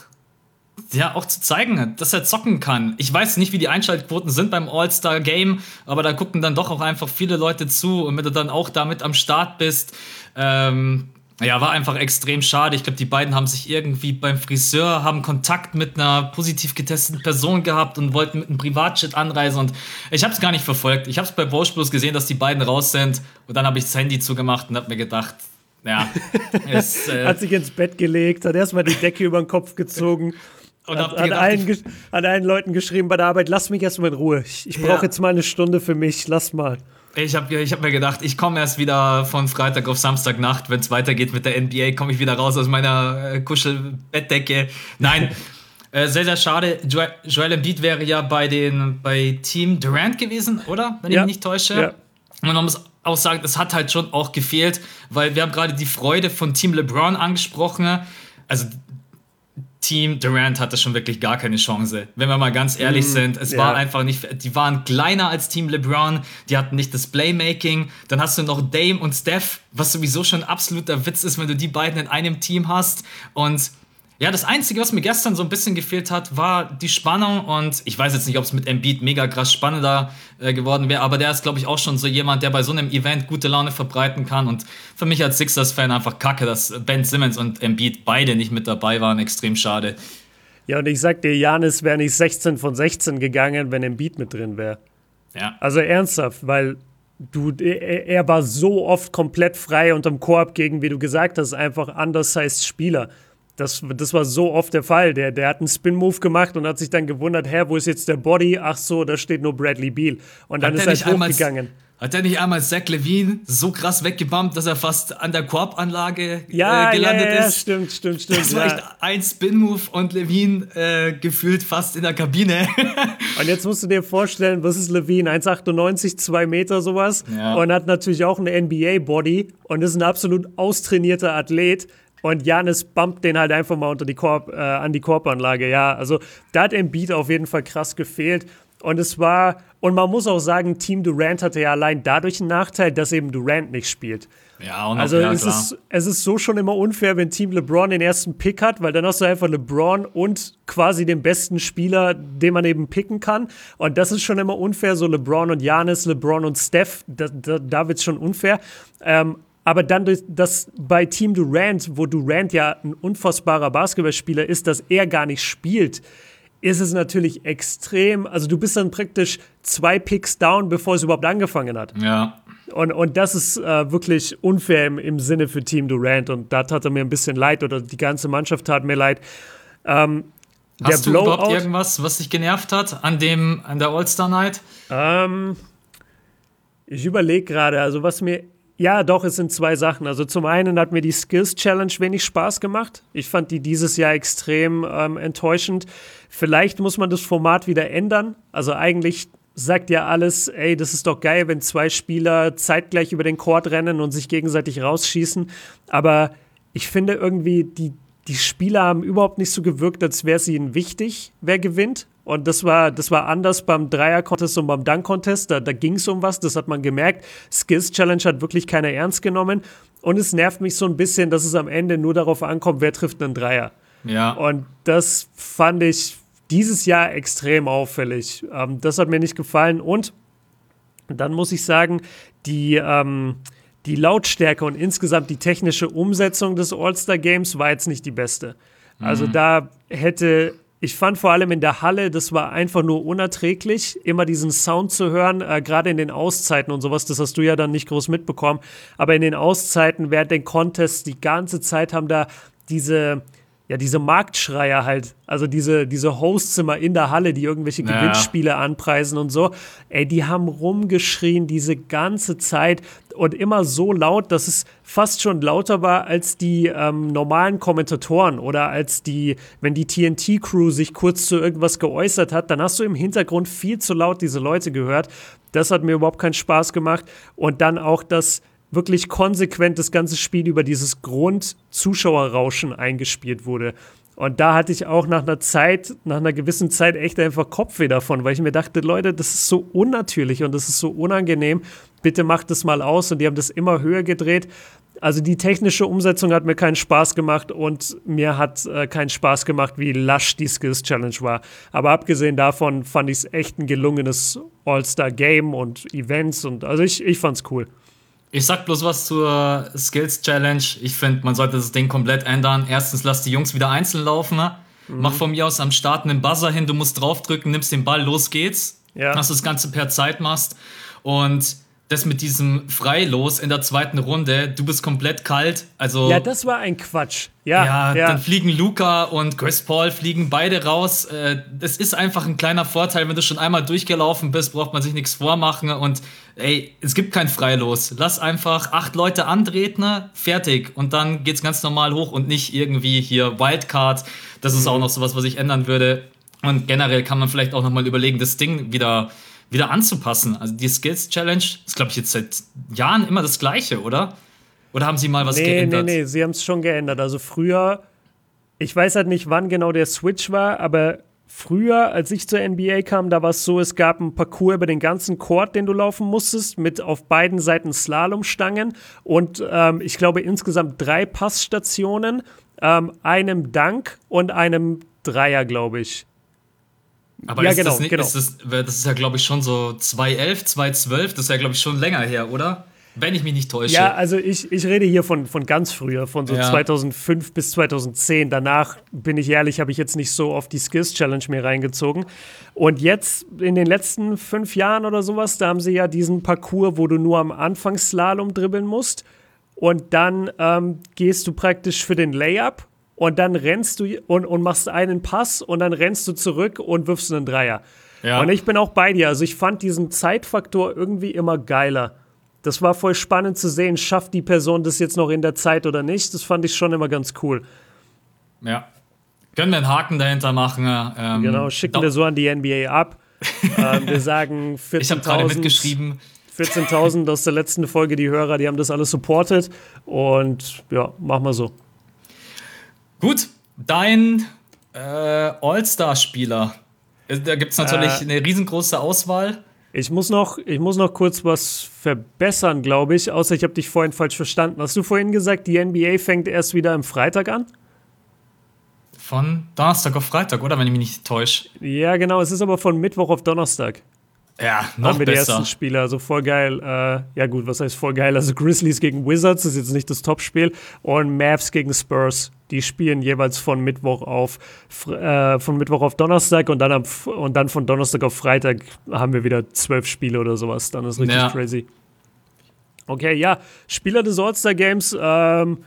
ja auch zu zeigen, dass er zocken kann. Ich weiß nicht, wie die Einschaltquoten sind beim All-Star-Game, aber da gucken dann doch auch einfach viele Leute zu und wenn du dann auch damit am Start bist, ähm, ja, war einfach extrem schade. Ich glaube, die beiden haben sich irgendwie beim Friseur, haben Kontakt mit einer positiv getesteten Person gehabt und wollten mit einem Privatjet anreisen und ich habe es gar nicht verfolgt. Ich habe es bei Bosch bloß gesehen, dass die beiden raus sind und dann habe ich das Handy zugemacht und habe mir gedacht, ja. Es, äh hat sich ins Bett gelegt, hat erstmal die Decke über den Kopf gezogen. Und hat, hat, allen, hat allen Leuten geschrieben bei der Arbeit, lass mich erstmal in Ruhe. Ich, ich brauche ja. jetzt mal eine Stunde für mich, lass mal. Ich habe ich hab mir gedacht, ich komme erst wieder von Freitag auf Samstagnacht, wenn es weitergeht mit der N B A, komme ich wieder raus aus meiner äh, Kuschelbettdecke. Nein, äh, sehr, sehr schade. Jo- Joel Embiid wäre ja bei, den, bei Team Durant gewesen, oder? Wenn ja. ich mich nicht täusche. Ja. Und man muss auch sagen, das hat halt schon auch gefehlt, weil wir haben gerade die Freude von Team LeBron angesprochen. Also Team Durant hatte schon wirklich gar keine Chance. Wenn wir mal ganz ehrlich mm, sind, es ja. war einfach nicht, die waren kleiner als Team LeBron, die hatten nicht das Playmaking. Dann hast du noch Dame und Steph, was sowieso schon ein absoluter Witz ist, wenn du die beiden in einem Team hast. Und ja, das Einzige, was mir gestern so ein bisschen gefehlt hat, war die Spannung. Und ich weiß jetzt nicht, ob es mit Embiid mega krass spannender äh, geworden wäre, aber der ist, glaube ich, auch schon so jemand, der bei so einem Event gute Laune verbreiten kann. Und für mich als Sixers-Fan einfach kacke, dass Ben Simmons und Embiid beide nicht mit dabei waren. Extrem schade. Ja, und ich sag dir, Giannis wäre nicht sechzehn von sechzehn gegangen, wenn Embiid mit drin wäre. Ja. Also ernsthaft, weil du, er, er war so oft komplett frei unterm Korb gegen, wie du gesagt hast, einfach undersized Spieler. Das, das war so oft der Fall. Der, der hat einen Spin-Move gemacht und hat sich dann gewundert, hä, wo ist jetzt der Body? Ach so, da steht nur Bradley Beal. Und dann hat ist er halt hochgegangen. Hat er nicht einmal Zach LaVine so krass weggebumpt, dass er fast an der Korbanlage ja, äh, gelandet ja, ja, ist? Ja, stimmt, stimmt, stimmt. Das war ja. echt ein Spin-Move und LaVine äh, gefühlt fast in der Kabine. Und jetzt musst du dir vorstellen, was ist LaVine? eins Komma achtundneunzig, zwei Meter sowas. Ja. Und hat natürlich auch eine N B A-Body und ist ein absolut austrainierter Athlet. Und Giannis bumpt den halt einfach mal unter die Korb, äh, an die Korbanlage. Ja, also da hat Embiid auf jeden Fall krass gefehlt. Und es war, und man muss auch sagen, Team Durant hatte ja allein dadurch einen Nachteil, dass eben Durant nicht spielt. Ja, auch noch, also ja, es, klar. ist, es ist so schon immer unfair, wenn Team LeBron den ersten Pick hat, weil dann hast du einfach LeBron und quasi den besten Spieler, den man eben picken kann. Und das ist schon immer unfair, so LeBron und Giannis, LeBron und Steph, da, da, da wird es schon unfair. Ähm, aber dann, durch das bei Team Durant, wo Durant ja ein unfassbarer Basketballspieler ist, dass er gar nicht spielt, ist es natürlich extrem, also du bist dann praktisch zwei Picks down, bevor es überhaupt angefangen hat. Ja. Und, und das ist äh, wirklich unfair im, im Sinne für Team Durant und da tat er mir ein bisschen leid oder die ganze Mannschaft tat mir leid. Ähm, Hast der du Blowout, überhaupt irgendwas, was dich genervt hat an, dem, an der All-Star-Night? Ähm, ich überlege gerade, also was mir Ja, doch, es sind zwei Sachen. Also zum einen hat mir die Skills Challenge wenig Spaß gemacht. Ich fand die dieses Jahr extrem ähm, enttäuschend. Vielleicht muss man das Format wieder ändern. Also eigentlich sagt ja alles, ey, das ist doch geil, wenn zwei Spieler zeitgleich über den Court rennen und sich gegenseitig rausschießen. Aber ich finde irgendwie, die, die Spieler haben überhaupt nicht so gewirkt, als wäre es ihnen wichtig, wer gewinnt. Und das war, das war anders beim Dreier-Contest und beim Dunk-Contest. Da, da ging es um was, das hat man gemerkt. Skills Challenge hat wirklich keiner ernst genommen. Und es nervt mich so ein bisschen, dass es am Ende nur darauf ankommt, wer trifft einen Dreier. Ja. Und das fand ich dieses Jahr extrem auffällig. Ähm, das hat mir nicht gefallen. Und dann muss ich sagen, die, ähm, die Lautstärke und insgesamt die technische Umsetzung des All-Star-Games war jetzt nicht die beste. Also mhm. da hätte... Ich fand vor allem in der Halle, das war einfach nur unerträglich, immer diesen Sound zu hören, äh, gerade in den Auszeiten und sowas, das hast du ja dann nicht groß mitbekommen, aber in den Auszeiten während den Contests die ganze Zeit haben da diese, ja, diese Marktschreier halt, also diese, diese Hosts immer in der Halle, die irgendwelche naja. Gewinnspiele anpreisen und so, ey, die haben rumgeschrien diese ganze Zeit und immer so laut, dass es fast schon lauter war als die ähm, normalen Kommentatoren oder als die, wenn die T N T-Crew sich kurz zu irgendwas geäußert hat, dann hast du im Hintergrund viel zu laut diese Leute gehört. Das hat mir überhaupt keinen Spaß gemacht. Und dann auch das wirklich konsequent das ganze Spiel über dieses Grund-Zuschauerrauschen eingespielt wurde. Und da hatte ich auch nach einer Zeit, nach einer gewissen Zeit echt einfach Kopfweh davon, weil ich mir dachte, Leute, das ist so unnatürlich und das ist so unangenehm. Bitte macht das mal aus. Und die haben das immer höher gedreht. Also die technische Umsetzung hat mir keinen Spaß gemacht und mir hat äh, keinen Spaß gemacht, wie lasch die Skills Challenge war. Aber abgesehen davon fand ich es echt ein gelungenes All-Star-Game und Events. Und also ich, ich fand's cool. Ich sag bloß was zur Skills Challenge. Ich finde, man sollte das Ding komplett ändern. Erstens, lass die Jungs wieder einzeln laufen. Ne? Mhm. Mach von mir aus am Start einen Buzzer hin. Du musst draufdrücken, nimmst den Ball, los geht's. Ja. Dass du das Ganze per Zeit machst. Und das mit diesem Freilos in der zweiten Runde, du bist komplett kalt. Also, ja, das war ein Quatsch. Ja, ja, ja. Dann fliegen Luka und Chris Paul fliegen beide raus. Das ist einfach ein kleiner Vorteil, wenn du schon einmal durchgelaufen bist, braucht man sich nichts vormachen. Und ey, es gibt kein Freilos. Lass einfach acht Leute antreten, fertig. Und dann geht's ganz normal hoch und nicht irgendwie hier Wildcard. Das ist mhm. auch noch sowas, was ich ändern würde. Und generell kann man vielleicht auch noch mal überlegen, das Ding wieder... wieder anzupassen. Also die Skills Challenge ist, glaube ich, jetzt seit Jahren immer das Gleiche, oder? Oder haben sie mal was nee, geändert? Nee, nee, sie haben es schon geändert. Also früher, ich weiß halt nicht, wann genau der Switch war, aber früher, als ich zur N B A kam, da war es so, es gab einen Parcours über den ganzen Court, den du laufen musstest, mit auf beiden Seiten Slalomstangen und ähm, ich glaube insgesamt drei Passstationen, ähm, einem Dunk und einem Dreier, glaube ich. Aber ja, ist genau, das nicht, genau. ist das, das ist ja, glaube ich, schon so zwanzig elf, zwanzig zwölf, das ist ja, glaube ich, schon länger her, oder? Wenn ich mich nicht täusche. Ja, also ich, ich rede hier von, von ganz früher, von so ja. zweitausendfünf bis zweitausendzehn. Danach, bin ich ehrlich, habe ich jetzt nicht so oft die Skills Challenge mir reingezogen. Und jetzt, in den letzten fünf Jahren oder sowas, da haben sie ja diesen Parcours, wo du nur am Anfang Slalom dribbeln musst. Und dann ähm, gehst du praktisch für den Layup und dann rennst du und, und machst einen Pass und dann rennst du zurück und wirfst einen Dreier. Ja. Und ich bin auch bei dir. Also ich fand diesen Zeitfaktor irgendwie immer geiler. Das war voll spannend zu sehen, schafft die Person das jetzt noch in der Zeit oder nicht. Das fand ich schon immer ganz cool. Ja. Können wir einen Haken dahinter machen. Ähm, genau, schicken wir so an die N B A ab. ähm, wir sagen vierzehntausend. Ich habe gerade mitgeschrieben. vierzehntausend aus der letzten Folge, die Hörer, die haben das alles supportet. Und ja, mach mal so. Gut, dein äh, All-Star-Spieler. Da gibt es natürlich äh, eine riesengroße Auswahl. Ich muss noch, ich muss noch kurz was verbessern, glaube ich. Außer ich habe dich vorhin falsch verstanden. Hast du vorhin gesagt, die N B A fängt erst wieder am Freitag an? Von Donnerstag auf Freitag, oder? Wenn ich mich nicht täusche. Ja, genau. Es ist aber von Mittwoch auf Donnerstag. Ja, noch haben wir besser. Die ersten Spiele, also voll geil. Äh, ja gut, was heißt voll geil? Also Grizzlies gegen Wizards ist jetzt nicht das Topspiel und Mavs gegen Spurs. Die spielen jeweils von Mittwoch auf äh, von Mittwoch auf Donnerstag und dann, am, und dann von Donnerstag auf Freitag haben wir wieder zwölf Spiele oder sowas. Dann ist richtig ja. crazy. Okay, ja, Spieler des All-Star-Games. Ähm,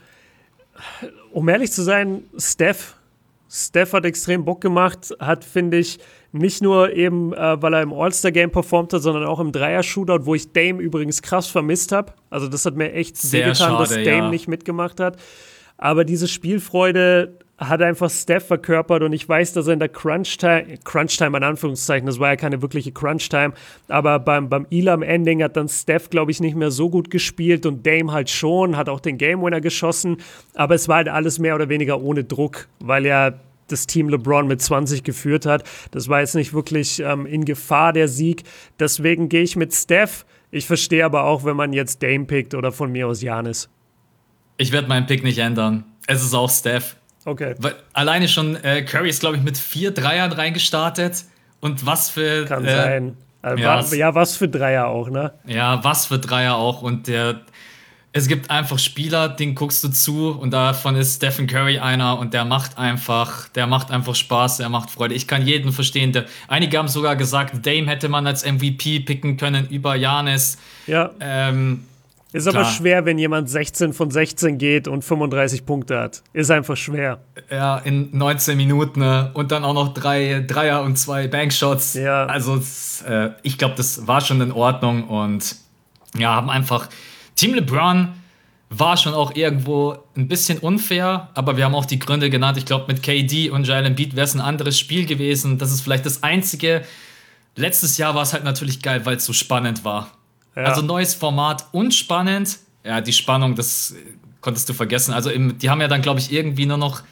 um ehrlich zu sein, Steph. Steph hat extrem Bock gemacht, hat, finde ich, nicht nur eben, äh, weil er im All-Star-Game performt hat, sondern auch im Dreier-Shootout, wo ich Dame übrigens krass vermisst habe. Also das hat mir echt sehr wehgetan, schade, dass Dame ja. nicht mitgemacht hat. Aber diese Spielfreude hat einfach Steph verkörpert und ich weiß, dass er in der Crunch-Time, Crunch-Time in Anführungszeichen, das war ja keine wirkliche Crunch-Time, aber beim, beim Elam-Ending hat dann Steph, glaube ich, nicht mehr so gut gespielt und Dame halt schon, hat auch den Game-Winner geschossen, aber es war halt alles mehr oder weniger ohne Druck, weil ja das Team LeBron mit zwanzig geführt hat. Das war jetzt nicht wirklich ähm, in Gefahr, der Sieg. Deswegen gehe ich mit Steph. Ich verstehe aber auch, wenn man jetzt Dame pickt oder von mir aus Giannis. Ich werde meinen Pick nicht ändern. Es ist auch Steph. Okay. Weil alleine schon äh, Curry ist, glaube ich, mit vier Dreiern reingestartet. Und was für... Kann äh, sein. Also, ja, war, ja, was für Dreier auch, ne? Ja, was für Dreier auch. Und der... Es gibt einfach Spieler, denen guckst du zu und davon ist Stephen Curry einer und der macht einfach, der macht einfach Spaß, der macht Freude. Ich kann jeden verstehen. Der, einige haben sogar gesagt, Dame hätte man als M V P picken können über Giannis. Ja. Ähm, ist aber klar. schwer, wenn jemand sechzehn von sechzehn geht und fünfunddreißig Punkte hat. Ist einfach schwer. Ja, in neunzehn Minuten, ne? Und dann auch noch drei Dreier und zwei Bankshots. Ja. Also äh, ich glaube, das war schon in Ordnung und ja, haben einfach Team LeBron war schon auch irgendwo ein bisschen unfair, aber wir haben auch die Gründe genannt. Ich glaube, mit K D und Joel Embiid wäre es ein anderes Spiel gewesen. Das ist vielleicht das Einzige. Letztes Jahr war es halt natürlich geil, weil es so spannend war. Ja. Also neues Format und spannend. Ja, die Spannung, das konntest du vergessen. Also im, die haben ja dann, glaube ich, irgendwie nur noch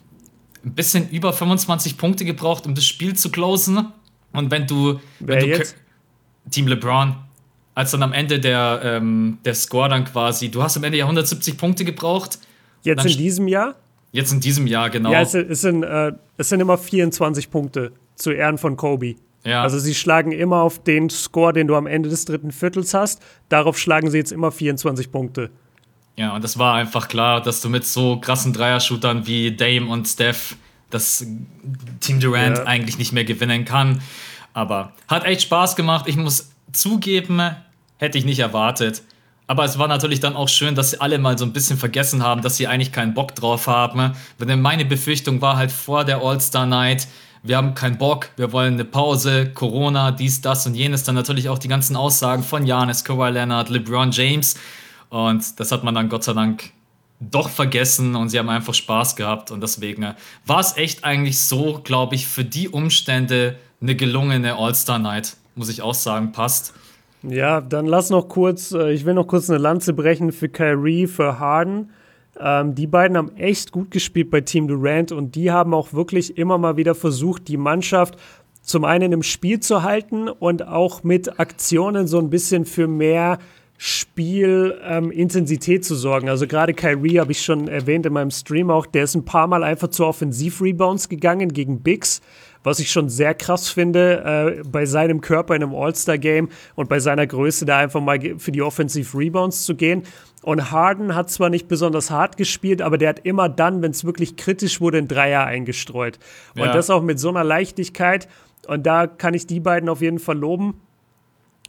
ein bisschen über fünfundzwanzig Punkte gebraucht, um das Spiel zu closen. Und wenn du... Wer wenn du jetzt? Team LeBron... Als dann am Ende der, ähm, der Score dann quasi, du hast am Ende ja hundertsiebzig Punkte gebraucht. Jetzt in diesem Jahr? Jetzt in diesem Jahr, genau. Ja, es, es, sind, äh, es sind immer vierundzwanzig Punkte zu Ehren von Kobe. Ja. Also sie schlagen immer auf den Score, den du am Ende des dritten Viertels hast. Darauf schlagen sie jetzt immer vierundzwanzig Punkte. Ja, und das war einfach klar, dass du mit so krassen Dreier-Shootern wie Dame und Steph das Team Durant ja. eigentlich nicht mehr gewinnen kann. Aber hat echt Spaß gemacht. Ich muss zugeben, hätte ich nicht erwartet. Aber es war natürlich dann auch schön, dass sie alle mal so ein bisschen vergessen haben, dass sie eigentlich keinen Bock drauf haben. Denn meine Befürchtung war halt vor der All-Star-Night, wir haben keinen Bock, wir wollen eine Pause, Corona, dies, das und jenes. Dann natürlich auch die ganzen Aussagen von Giannis, Kawhi Leonard, LeBron James. Und das hat man dann Gott sei Dank doch vergessen und sie haben einfach Spaß gehabt. Und deswegen war es echt eigentlich so, glaube ich, für die Umstände eine gelungene All-Star-Night, muss ich auch sagen, passt. Ja, dann lass noch kurz, äh, ich will noch kurz eine Lanze brechen für Kyrie, für Harden. Ähm, die beiden haben echt gut gespielt bei Team Durant und die haben auch wirklich immer mal wieder versucht, die Mannschaft zum einen im Spiel zu halten und auch mit Aktionen so ein bisschen für mehr Spielintensität ähm, zu sorgen. Also gerade Kyrie habe ich schon erwähnt in meinem Stream auch, der ist ein paar Mal einfach zu Offensiv-Rebounds gegangen gegen Bigs, was ich schon sehr krass finde, äh, bei seinem Körper in einem All-Star-Game und bei seiner Größe da einfach mal für die Offensiv-Rebounds zu gehen. Und Harden hat zwar nicht besonders hart gespielt, aber der hat immer dann, wenn es wirklich kritisch wurde, einen Dreier eingestreut. Und ja. das auch mit so einer Leichtigkeit. Und da kann ich die beiden auf jeden Fall loben.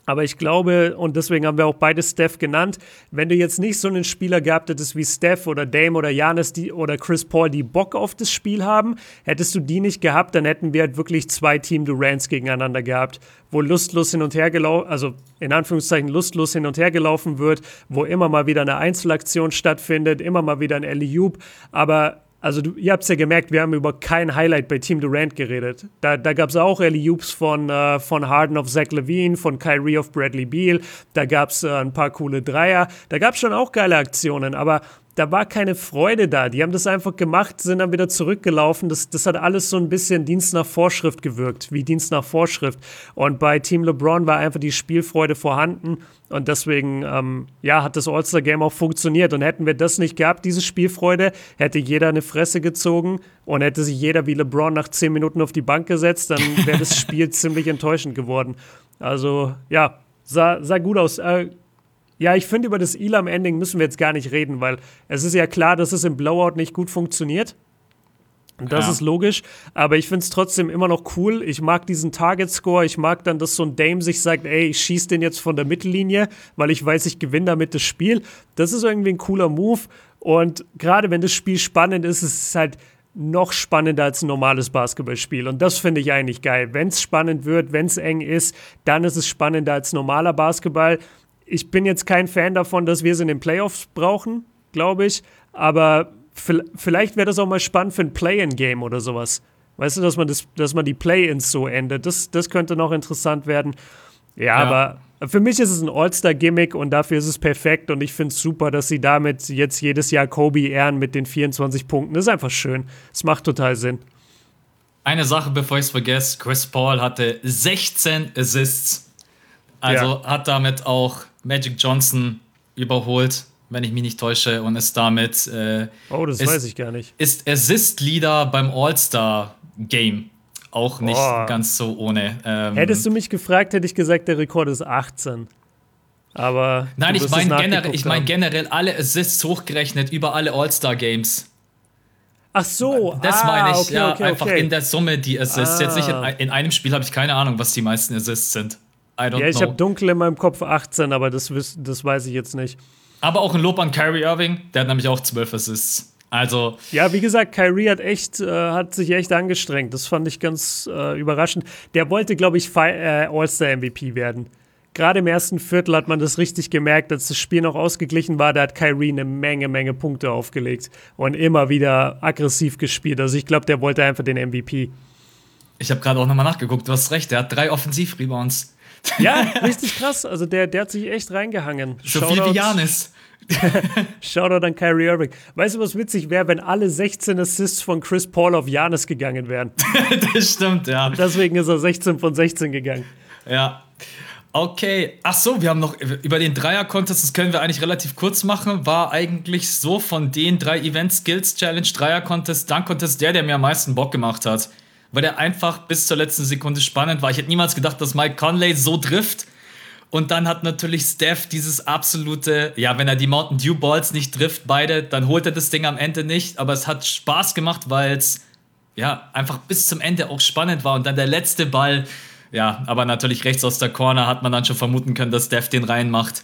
Aber ich glaube, und deswegen haben wir auch beide Steph genannt, wenn du jetzt nicht so einen Spieler gehabt hättest wie Steph oder Dame oder Giannis die, oder Chris Paul, die Bock auf das Spiel haben, hättest du die nicht gehabt, dann hätten wir halt wirklich zwei Team Durants gegeneinander gehabt, wo lustlos hin und her gelaufen, also in Anführungszeichen lustlos hin und her gelaufen wird, wo immer mal wieder eine Einzelaktion stattfindet, immer mal wieder ein Alley-Oop, aber also du, ihr habt es ja gemerkt, wir haben über kein Highlight bei Team Durant geredet. Da, da gab es auch Alley-Oops von, äh, von Harden auf Zach LaVine, von Kyrie auf Bradley Beal. Da gab es äh, ein paar coole Dreier. Da gab es schon auch geile Aktionen, aber da war keine Freude da. Die haben das einfach gemacht, sind dann wieder zurückgelaufen. Das, das hat alles so ein bisschen Dienst nach Vorschrift gewirkt, wie Dienst nach Vorschrift. Und bei Team LeBron war einfach die Spielfreude vorhanden. Und deswegen, ähm, ja, hat das All-Star-Game auch funktioniert. Und hätten wir das nicht gehabt, diese Spielfreude, hätte jeder eine Fresse gezogen und hätte sich jeder wie LeBron nach zehn Minuten auf die Bank gesetzt, dann wäre das Spiel ziemlich enttäuschend geworden. Also, ja, sah, sah gut aus. Äh, Ja, ich finde, über das Elam-Ending müssen wir jetzt gar nicht reden, weil es ist ja klar, dass es im Blowout nicht gut funktioniert. Und das ja. ist logisch, aber ich finde es trotzdem immer noch cool. Ich mag diesen Target-Score, ich mag dann, dass so ein Dame sich sagt, ey, ich schieße den jetzt von der Mittellinie, weil ich weiß, ich gewinne damit das Spiel. Das ist irgendwie ein cooler Move und gerade wenn das Spiel spannend ist, ist es halt noch spannender als ein normales Basketballspiel. Und das finde ich eigentlich geil. Wenn es spannend wird, wenn es eng ist, dann ist es spannender als normaler Basketball. Ich bin jetzt kein Fan davon, dass wir es in den Playoffs brauchen, glaube ich. Aber vielleicht wäre das auch mal spannend für ein Play-in-Game oder sowas. Weißt du, dass man, das, dass man die Play-ins so endet. Das, das könnte noch interessant werden. Ja, ja, aber für mich ist es ein All-Star-Gimmick und dafür ist es perfekt. Und ich finde es super, dass sie damit jetzt jedes Jahr Kobe ehren mit den vierundzwanzig Punkten. Das ist einfach schön. Es macht total Sinn. Eine Sache, bevor ich es vergesse. Chris Paul hatte sechzehn Assists. Also ja. hat damit auch Magic Johnson überholt, wenn ich mich nicht täusche, und ist damit äh, oh, das ist, weiß ich gar nicht. Ist Assist-Leader beim All-Star-Game. Auch nicht oh. ganz so ohne. Ähm, Hättest du mich gefragt, hätte ich gesagt, der Rekord ist achtzehn. Aber Nein, ich meine generell, ich mein generell alle Assists hochgerechnet über alle All-Star-Games. Ach so, das ah, meine ich, okay, ja, okay, einfach okay. in der Summe die Assists. Ah. Jetzt nicht in, in einem Spiel habe ich keine Ahnung, was die meisten Assists sind. I don't ja, ich habe know. dunkel in meinem Kopf achtzehn, aber das, das weiß ich jetzt nicht. Aber auch ein Lob an Kyrie Irving, der hat nämlich auch zwölf Assists. Also ja, wie gesagt, Kyrie hat echt, äh, hat sich echt angestrengt. Das fand ich ganz äh, überraschend. Der wollte, glaube ich, Fi- äh, All-Star-M V P werden. Gerade im ersten Viertel hat man das richtig gemerkt, als das Spiel noch ausgeglichen war, da hat Kyrie eine Menge, Menge Punkte aufgelegt und immer wieder aggressiv gespielt. Also ich glaube, der wollte einfach den M V P. Ich habe gerade auch nochmal nachgeguckt, du hast recht, der hat drei Offensiv-Rebounds. Ja, richtig krass. Also der, der hat sich echt reingehangen. So viel wie Giannis. Shoutout an Kyrie Irving. Weißt du, was witzig wäre, wenn alle sechzehn Assists von Chris Paul auf Giannis gegangen wären? Das stimmt, ja. Deswegen ist er sechzehn von sechzehn gegangen. Ja. Okay. Ach so, wir haben noch über den Dreier-Contest, das können wir eigentlich relativ kurz machen, war eigentlich so von den drei Events, Skills Challenge, Dreier-Contest, Dunk-Contest, der, der mir am meisten Bock gemacht hat. Weil der einfach bis zur letzten Sekunde spannend war. Ich hätte niemals gedacht, dass Mike Conley so trifft. Und dann hat natürlich Steph dieses absolute, ja, wenn er die Mountain Dew Balls nicht trifft, beide, dann holt er das Ding am Ende nicht. Aber es hat Spaß gemacht, weil es ja einfach bis zum Ende auch spannend war. Und dann der letzte Ball, ja, aber natürlich rechts aus der Corner hat man dann schon vermuten können, dass Steph den reinmacht.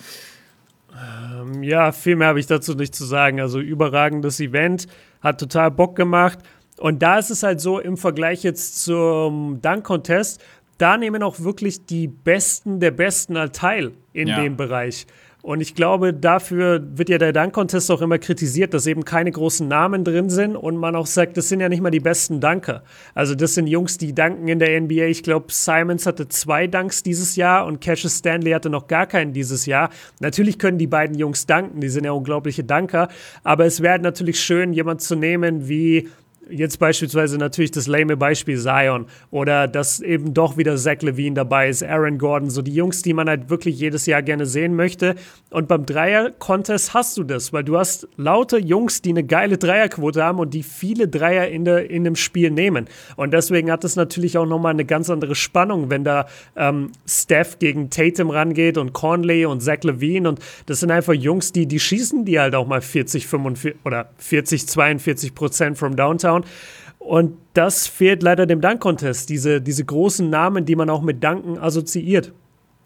Ähm, ja, viel mehr habe ich dazu nicht zu sagen. Also überragendes Event, hat total Bock gemacht. Und da ist es halt so, im Vergleich jetzt zum Dunk-Contest, da nehmen auch wirklich die Besten der Besten halt teil in ja. dem Bereich. Und ich glaube, dafür wird ja der Dunk-Contest auch immer kritisiert, dass eben keine großen Namen drin sind und man auch sagt, das sind ja nicht mal die besten Dunker. Also das sind Jungs, die dunken in der N B A. Ich glaube, Simons hatte zwei Dunks dieses Jahr und Cassius Stanley hatte noch gar keinen dieses Jahr. Natürlich können die beiden Jungs dunken, die sind ja unglaubliche Dunker. Aber es wäre natürlich schön, jemand zu nehmen wie jetzt beispielsweise natürlich das lame Beispiel Zion oder dass eben doch wieder Zach LaVine dabei ist, Aaron Gordon, so die Jungs, die man halt wirklich jedes Jahr gerne sehen möchte. Und beim Dreier-Contest hast du das, weil du hast lauter Jungs, die eine geile Dreierquote haben und die viele Dreier in, der, in dem Spiel nehmen. Und deswegen hat es natürlich auch nochmal eine ganz andere Spannung, wenn da ähm, Steph gegen Tatum rangeht und Conley und Zach LaVine und das sind einfach Jungs, die, die schießen die halt auch mal vierzig, fünfundvierzig oder vierzig, zweiundvierzig Prozent from Downtown. Und das fehlt leider dem Dunk-Contest, diese, diese großen Namen, die man auch mit Dunken assoziiert.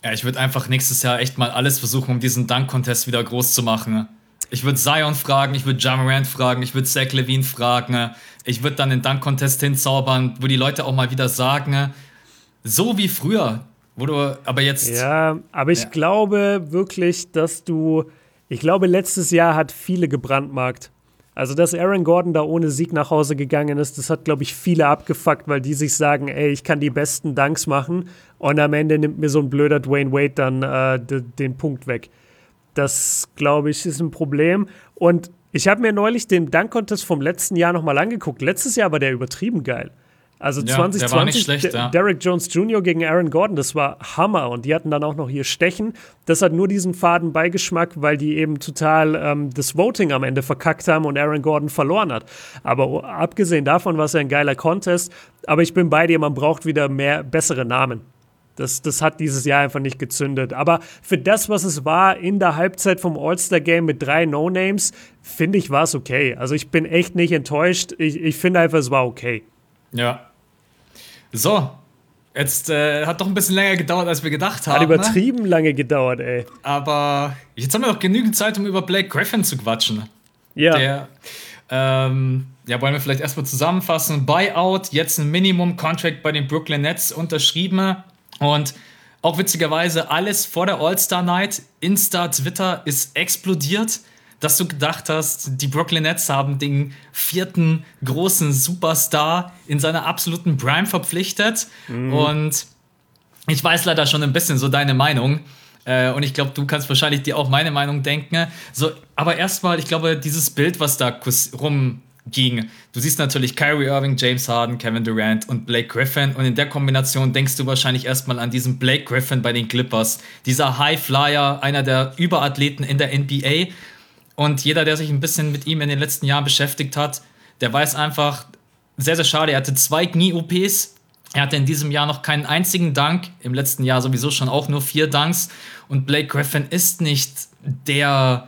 Ja, ich würde einfach nächstes Jahr echt mal alles versuchen, um diesen Dunk-Contest wieder groß zu machen. Ich würde Zion fragen, ich würde Ja Morant fragen, ich würde Zach LaVine fragen. Ich würde dann den Dunk-Contest hinzaubern, wo die Leute auch mal wieder sagen, so wie früher. Wo du, aber jetzt. Ja, aber ich ja. glaube wirklich, dass du. Ich glaube, letztes Jahr hat viele gebrandmarkt. Also, dass Aaron Gordon da ohne Sieg nach Hause gegangen ist, das hat, glaube ich, viele abgefuckt, weil die sich sagen, ey, ich kann die besten Dunks machen und am Ende nimmt mir so ein blöder Dwayne Wade dann äh, d- den Punkt weg. Das, glaube ich, ist ein Problem. Und ich habe mir neulich den Dunk-Contest vom letzten Jahr nochmal angeguckt. Letztes Jahr war der übertrieben geil. Also Ja, zwanzig der war nicht zwanzig, schlecht, D- ja. Derrick Jones Junior gegen Aaron Gordon, das war Hammer. Und die hatten dann auch noch hier Stechen. Das hat nur diesen faden Beigeschmack, weil die eben total ähm, das Voting am Ende verkackt haben und Aaron Gordon verloren hat. Aber o- abgesehen davon war es ja ein geiler Contest. Aber ich bin bei dir, man braucht wieder mehr bessere Namen. Das, das hat dieses Jahr einfach nicht gezündet. Aber für das, was es war in der Halbzeit vom All-Star-Game mit drei No-Names, finde ich, war es okay. Also ich bin echt nicht enttäuscht. Ich, ich finde einfach, es war okay. Ja. So, jetzt äh, hat doch ein bisschen länger gedauert, als wir gedacht haben. Hat übertrieben lange gedauert, ey. Aber jetzt haben wir doch genügend Zeit, um über Blake Griffin zu quatschen. Ja. Der, ähm, ja, wollen wir vielleicht erstmal zusammenfassen. Buyout, jetzt ein Minimum-Contract bei den Brooklyn Nets unterschrieben. Und auch witzigerweise alles vor der All-Star-Night. Insta, Twitter ist explodiert, dass du gedacht hast, die Brooklyn Nets haben den vierten großen Superstar in seiner absoluten Prime verpflichtet. Mhm. Und ich weiß leider schon ein bisschen so deine Meinung. Äh, und ich glaube, du kannst wahrscheinlich dir auch meine Meinung denken. So, aber erstmal, ich glaube, dieses Bild, was da rumging, du siehst natürlich Kyrie Irving, James Harden, Kevin Durant und Blake Griffin. Und in der Kombination denkst du wahrscheinlich erstmal an diesen Blake Griffin bei den Clippers. Dieser High Flyer, einer der Überathleten in der N B A. Und jeder, der sich ein bisschen mit ihm in den letzten Jahren beschäftigt hat, der weiß einfach, sehr, sehr schade, er hatte zwei Knie-O Ps. Er hatte in diesem Jahr noch keinen einzigen Dunk, im letzten Jahr sowieso schon auch nur vier Dunks. Und Blake Griffin ist nicht der,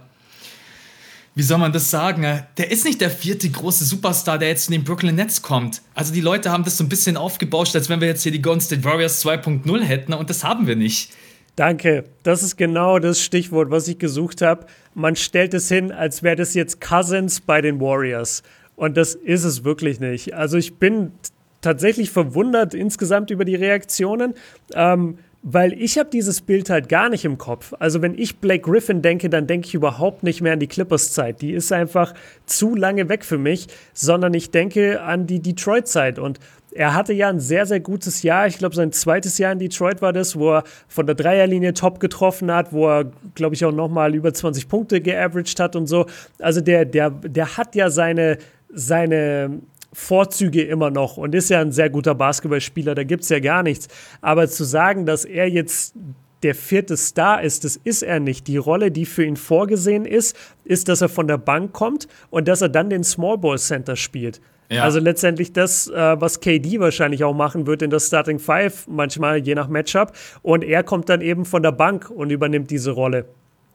wie soll man das sagen, der ist nicht der vierte große Superstar, der jetzt zu den Brooklyn Nets kommt. Also die Leute haben das so ein bisschen aufgebauscht, als wenn wir jetzt hier die Golden State Warriors zwei Punkt null hätten, und das haben wir nicht. Danke. Das ist genau das Stichwort, was ich gesucht habe. Man stellt es hin, als wäre das jetzt Cousins bei den Warriors. Und das ist es wirklich nicht. Also ich bin tatsächlich verwundert insgesamt über die Reaktionen, ähm, weil ich habe dieses Bild halt gar nicht im Kopf. Also wenn ich Blake Griffin denke, dann denke ich überhaupt nicht mehr an die Clippers-Zeit. Die ist einfach zu lange weg für mich, sondern ich denke an die Detroit-Zeit. Und er hatte ja ein sehr, sehr gutes Jahr. Ich glaube, sein zweites Jahr in Detroit war das, wo er von der Dreierlinie top getroffen hat, wo er, glaube ich, auch nochmal über zwanzig Punkte geaveraged hat und so. Also der, der, der hat ja seine, seine Vorzüge immer noch und ist ja ein sehr guter Basketballspieler, da gibt es ja gar nichts. Aber zu sagen, dass er jetzt der vierte Star ist, das ist er nicht. Die Rolle, die für ihn vorgesehen ist, ist, dass er von der Bank kommt und dass er dann den Small Ball Center spielt. Ja. Also letztendlich das, äh, was K D wahrscheinlich auch machen wird in der Starting Five, manchmal je nach Matchup. Und er kommt dann eben von der Bank und übernimmt diese Rolle.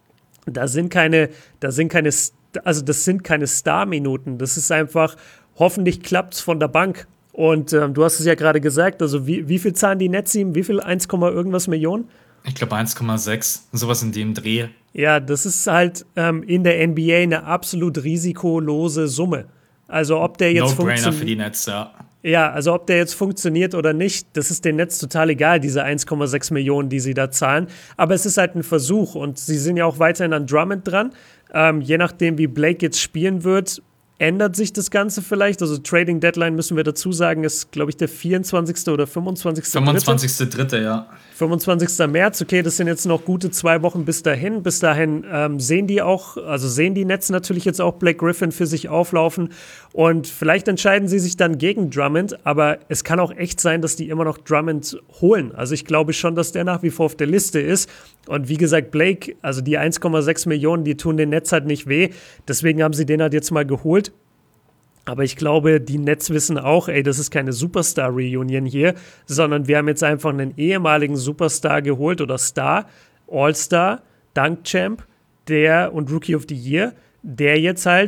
Da sind keine, da sind keine, also das sind keine Star-Minuten. Das ist einfach, hoffentlich klappt es von der Bank. Und ähm, du hast es ja gerade gesagt, also wie, wie viel zahlen die Nets ihm? Wie viel? eins, irgendwas Millionen? Ich glaube eins Komma sechs, sowas in dem Dreh. Ja, das ist halt ähm, in der N B A eine absolut risikolose Summe. Also ob der jetzt No-brainer funktioniert. für die Nets, ja. Ja, also ob der jetzt funktioniert oder nicht, das ist den Nets total egal, diese eins Komma sechs Millionen, die sie da zahlen. Aber es ist halt ein Versuch und sie sind ja auch weiterhin an Drummond dran. Ähm, je nachdem, wie Blake jetzt spielen wird, ändert sich das Ganze vielleicht. Also Trading Deadline, müssen wir dazu sagen, ist, glaube ich, der vierundzwanzigste oder fünfundzwanzigste fünfundzwanzigste dritte ja. fünfundzwanzigsten März, okay, das sind jetzt noch gute zwei Wochen bis dahin. Bis dahin ähm, sehen die auch, also sehen die Nets natürlich jetzt auch Blake Griffin für sich auflaufen und vielleicht entscheiden sie sich dann gegen Drummond, aber es kann auch echt sein, dass die immer noch Drummond holen. Also ich glaube schon, dass der nach wie vor auf der Liste ist und wie gesagt, Blake, also die eins Komma sechs Millionen, die tun den Nets halt nicht weh, deswegen haben sie den halt jetzt mal geholt. Aber ich glaube, die Nets wissen auch, ey, das ist keine Superstar-Reunion hier, sondern wir haben jetzt einfach einen ehemaligen Superstar geholt oder Star, All-Star, Dunk-Champ, der und Rookie of the Year, der jetzt halt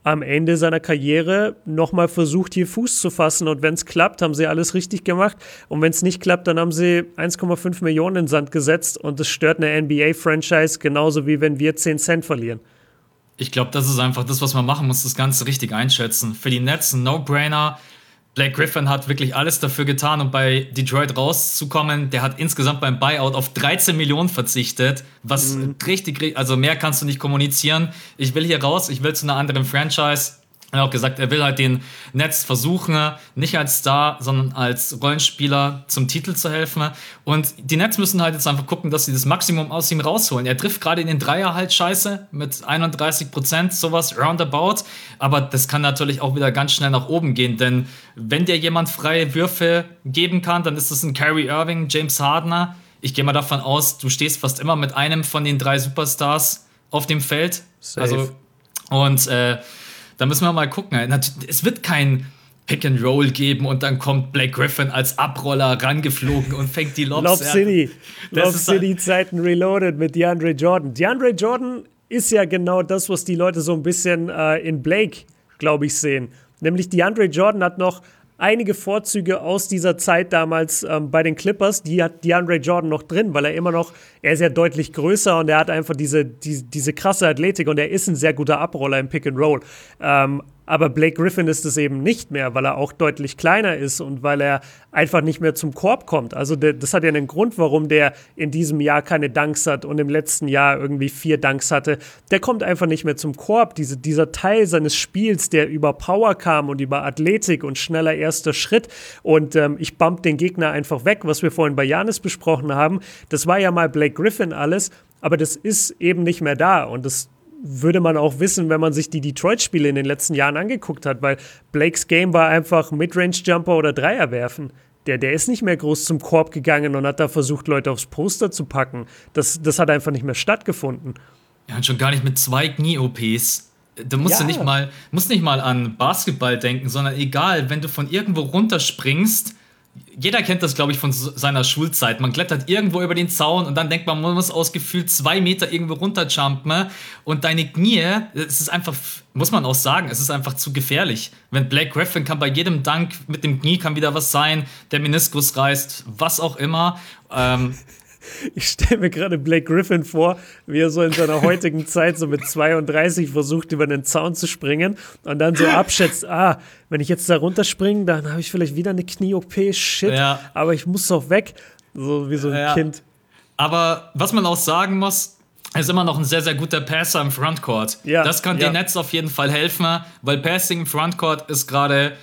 am Ende seiner Karriere nochmal versucht, hier Fuß zu fassen. Und wenn es klappt, haben sie alles richtig gemacht. Und wenn es nicht klappt, dann haben sie eins Komma fünf Millionen in den Sand gesetzt. Und das stört eine N B A-Franchise genauso wie wenn wir zehn Cent verlieren. Ich glaube, das ist einfach das, was man machen muss, das Ganze richtig einschätzen. Für die Nets ein No-Brainer. Blake Griffin hat wirklich alles dafür getan, um bei Detroit rauszukommen. Der hat insgesamt beim Buyout auf dreizehn Millionen verzichtet, was mhm. richtig, also mehr kannst du nicht kommunizieren. Ich will hier raus, ich will zu einer anderen Franchise. Er hat auch gesagt, er will halt den Nets versuchen, nicht als Star, sondern als Rollenspieler zum Titel zu helfen. Und die Nets müssen halt jetzt einfach gucken, dass sie das Maximum aus ihm rausholen. Er trifft gerade in den Dreier halt scheiße mit einunddreißig Prozent, sowas roundabout. Aber das kann natürlich auch wieder ganz schnell nach oben gehen, denn wenn dir jemand freie Würfe geben kann, dann ist das ein Kyrie Irving, James Harden. Ich gehe mal davon aus, du stehst fast immer mit einem von den drei Superstars auf dem Feld. Safe. Also, und äh, da müssen wir mal gucken. Es wird kein Pick and Roll geben und dann kommt Blake Griffin als Abroller rangeflogen und fängt die Lobs. Lob City. Lob City Zeiten reloaded mit DeAndre Jordan. DeAndre Jordan ist ja genau das, was die Leute so ein bisschen äh, in Blake, glaube ich, sehen. Nämlich DeAndre Jordan hat noch einige Vorzüge aus dieser Zeit damals ähm, bei den Clippers, die hat DeAndre Jordan noch drin, weil er immer noch, er ist ja deutlich größer und er hat einfach diese, die, diese krasse Athletik und er ist ein sehr guter Abroller im Pick and Roll. Ähm, aber Blake Griffin ist es eben nicht mehr, weil er auch deutlich kleiner ist und weil er einfach nicht mehr zum Korb kommt. Also der, das hat ja einen Grund, warum der in diesem Jahr keine Dunks hat und im letzten Jahr irgendwie vier Dunks hatte. Der kommt einfach nicht mehr zum Korb. Diese, dieser Teil seines Spiels, der über Power kam und über Athletik und schneller erster Schritt und ähm, ich bump den Gegner einfach weg, was wir vorhin bei Giannis besprochen haben, das war ja mal Blake Griffin alles, aber das ist eben nicht mehr da und das würde man auch wissen, wenn man sich die Detroit-Spiele in den letzten Jahren angeguckt hat, weil Blakes Game war einfach Midrange-Jumper oder Dreier werfen. Der, der ist nicht mehr groß zum Korb gegangen und hat da versucht, Leute aufs Poster zu packen. Das, das hat einfach nicht mehr stattgefunden. Ja, und schon gar nicht mit zwei Knie-O Ps. Du musst ja nicht mal, musst nicht mal an Basketball denken, sondern egal, wenn du von irgendwo runterspringst, jeder kennt das, glaube ich, von seiner Schulzeit. Man klettert irgendwo über den Zaun und dann denkt man, man muss aus gefühlt zwei Meter irgendwo runterjumpen und deine Knie, es ist einfach, muss man auch sagen, es ist einfach zu gefährlich. Wenn Blake Griffin kann bei jedem Dunk mit dem Knie kann wieder was sein, der Meniskus reißt, was auch immer. Ähm, Ich stelle mir gerade Blake Griffin vor, wie er so in seiner heutigen Zeit so mit zweiunddreißig versucht, über den Zaun zu springen und dann so abschätzt, ah, wenn ich jetzt da runterspringe, dann habe ich vielleicht wieder eine Knie-O P, shit, ja. aber ich muss doch weg, so wie so ein ja. Kind. Aber was man auch sagen muss, er ist immer noch ein sehr, sehr guter Passer im Frontcourt. Ja. Das kann ja. den Nets auf jeden Fall helfen, weil Passing im Frontcourt ist gerade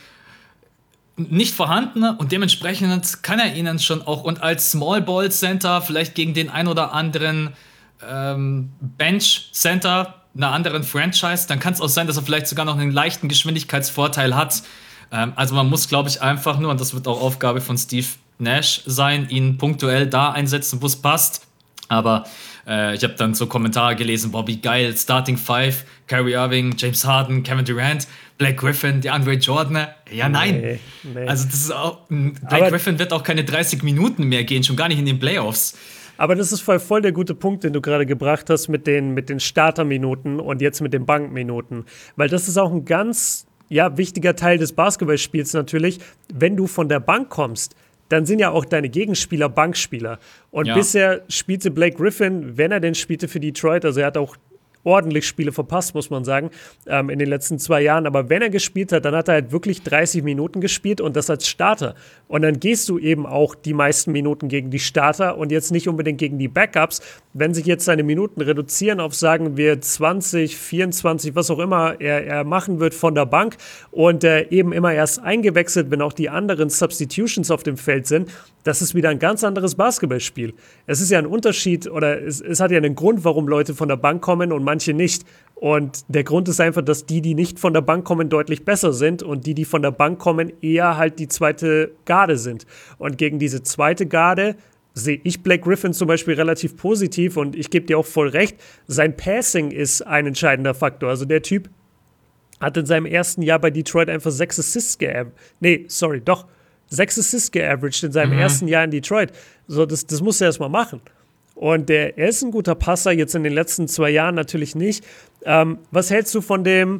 nicht vorhanden und dementsprechend kann er ihnen schon auch und als Small Ball Center vielleicht gegen den ein oder anderen ähm, Bench Center einer anderen Franchise, dann kann es auch sein, dass er vielleicht sogar noch einen leichten Geschwindigkeitsvorteil hat. Ähm, also man muss, glaube ich, einfach nur, und das wird auch Aufgabe von Steve Nash sein, ihn punktuell da einsetzen, wo es passt. Aber äh, ich habe dann so Kommentare gelesen, boah, wie geil, Starting Five, Kyrie Irving, James Harden, Kevin Durant, Blake Griffin, DeAndre Jordan. Ja, nein. Nee, nee. Also das ist auch, Blake Aber Griffin wird auch keine dreißig Minuten mehr gehen, schon gar nicht in den Playoffs. Aber das ist voll, voll der gute Punkt, den du gerade gebracht hast mit den, mit den Starterminuten und jetzt mit den Bankminuten. Weil das ist auch ein ganz ja, wichtiger Teil des Basketballspiels natürlich. Wenn du von der Bank kommst, dann sind ja auch deine Gegenspieler Bankspieler. Und ja. bisher spielte Blake Griffin, wenn er denn spielte für Detroit, also er hat auch ordentlich Spiele verpasst, muss man sagen, ähm, in den letzten zwei Jahren. Aber wenn er gespielt hat, dann hat er halt wirklich dreißig Minuten gespielt und das als Starter. Und dann gehst du eben auch die meisten Minuten gegen die Starter und jetzt nicht unbedingt gegen die Backups. Wenn sich jetzt seine Minuten reduzieren auf, sagen wir, zwanzig, vierundzwanzig, was auch immer er, er machen wird von der Bank und äh, eben immer erst eingewechselt, wenn auch die anderen Substitutions auf dem Feld sind, das ist wieder ein ganz anderes Basketballspiel. Es ist ja ein Unterschied oder es, es hat ja einen Grund, warum Leute von der Bank kommen und manche nicht. Und der Grund ist einfach, dass die, die nicht von der Bank kommen, deutlich besser sind und die, die von der Bank kommen, eher halt die zweite Garde sind. Und gegen diese zweite Garde sehe ich Blake Griffin zum Beispiel relativ positiv und ich gebe dir auch voll recht, sein Passing ist ein entscheidender Faktor. Also der Typ hat in seinem ersten Jahr bei Detroit einfach sechs Assists geaveraged. Nee, sorry, doch. Sechs Assists geaveraged in seinem mhm. ersten Jahr in Detroit. So, das, das muss er erstmal machen. Und der, er ist ein guter Passer, jetzt in den letzten zwei Jahren natürlich nicht. Ähm, was hältst du von dem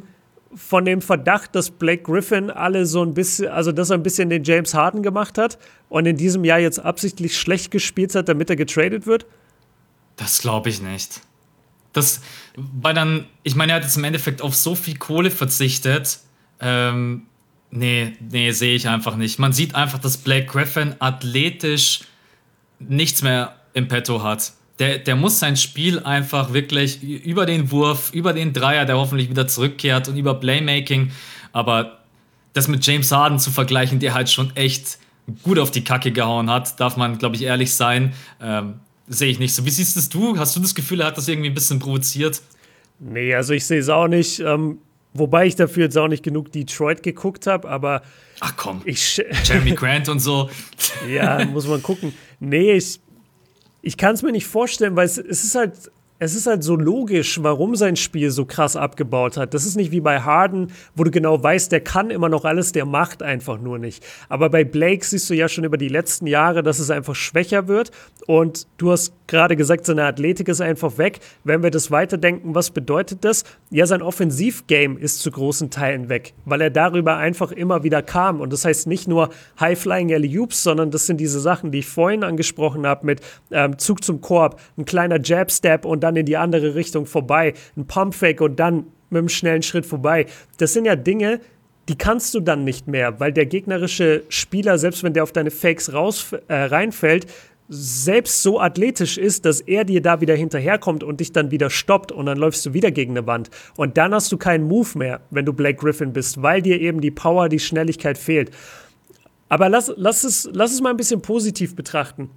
von dem Verdacht, dass Blake Griffin alle so ein bisschen, also dass er ein bisschen den James Harden gemacht hat und in diesem Jahr jetzt absichtlich schlecht gespielt hat, damit er getradet wird? Das glaube ich nicht. Das, weil dann, ich meine, er hat jetzt im Endeffekt auf so viel Kohle verzichtet. Ähm, nee, nee, sehe ich einfach nicht. Man sieht einfach, dass Blake Griffin athletisch nichts mehr im Petto hat. Der, der muss sein Spiel einfach wirklich über den Wurf, über den Dreier, der hoffentlich wieder zurückkehrt und über Playmaking. Aber das mit James Harden zu vergleichen, der halt schon echt gut auf die Kacke gehauen hat, darf man, glaube ich, ehrlich sein. Ähm, sehe ich nicht so. Wie siehst es du? Hast du das Gefühl, er hat das irgendwie ein bisschen provoziert? Nee, also ich sehe es auch nicht. Ähm, wobei ich dafür jetzt auch nicht genug Detroit geguckt habe, aber ach komm, ich Jeremy Grant und so. Ja, muss man gucken. Nee, ich Ich kann es mir nicht vorstellen, weil es, es ist halt, es ist halt so logisch, warum sein Spiel so krass abgebaut hat. Das ist nicht wie bei Harden, wo du genau weißt, der kann immer noch alles, der macht einfach nur nicht. Aber bei Blake siehst du ja schon über die letzten Jahre, dass es einfach schwächer wird. Und du hast gerade gesagt, seine Athletik ist einfach weg. Wenn wir das weiterdenken, was bedeutet das? Ja, sein Offensivgame ist zu großen Teilen weg, weil er darüber einfach immer wieder kam. Und das heißt nicht nur High-Flying Alley-Oops, sondern das sind diese Sachen, die ich vorhin angesprochen habe mit ähm, Zug zum Korb, ein kleiner Jab-Step und dann in die andere Richtung vorbei, ein Pump-Fake und dann mit einem schnellen Schritt vorbei. Das sind ja Dinge, die kannst du dann nicht mehr, weil der gegnerische Spieler, selbst wenn der auf deine Fakes raus, äh, reinfällt, selbst so athletisch ist, dass er dir da wieder hinterherkommt und dich dann wieder stoppt und dann läufst du wieder gegen eine Wand. Und dann hast du keinen Move mehr, wenn du Blake Griffin bist, weil dir eben die Power, die Schnelligkeit fehlt. Aber lass, lass, es, lass es mal ein bisschen positiv betrachten.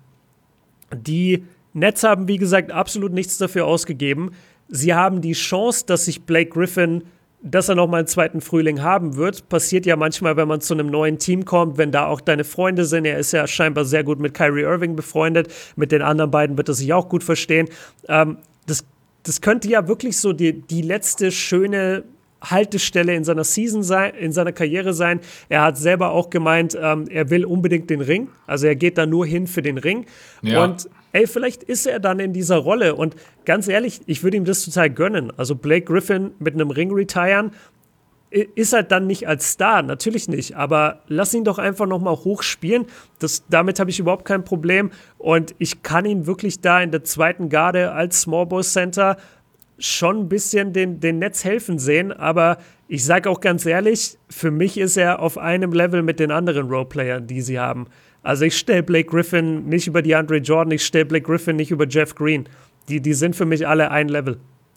Die Nets haben, wie gesagt, absolut nichts dafür ausgegeben. Sie haben die Chance, dass sich Blake Griffin, dass er noch mal einen zweiten Frühling haben wird. Passiert ja manchmal, wenn man zu einem neuen Team kommt, wenn da auch deine Freunde sind. Er ist ja scheinbar sehr gut mit Kyrie Irving befreundet. Mit den anderen beiden wird er sich auch gut verstehen. Ähm, das, das könnte ja wirklich so die, die letzte schöne Haltestelle in seiner Season sein, in seiner Karriere sein. Er hat selber auch gemeint, ähm, er will unbedingt den Ring. Also er geht da nur hin für den Ring. Ja. Und ey, vielleicht ist er dann in dieser Rolle. Und ganz ehrlich, ich würde ihm das total gönnen. Also Blake Griffin mit einem Ring retiren, ist halt dann nicht als Star, natürlich nicht. Aber lass ihn doch einfach nochmal hochspielen. Das, damit habe ich überhaupt kein Problem. Und ich kann ihn wirklich da in der zweiten Garde als Small Ball Center schon ein bisschen den, den Nets helfen sehen, aber ich sage auch ganz ehrlich, für mich ist er auf einem Level mit den anderen Roleplayern, die sie haben. Also ich stelle Blake Griffin nicht über DeAndre Jordan, ich stelle Blake Griffin nicht über Jeff Green. Die, die sind für mich alle ein Level.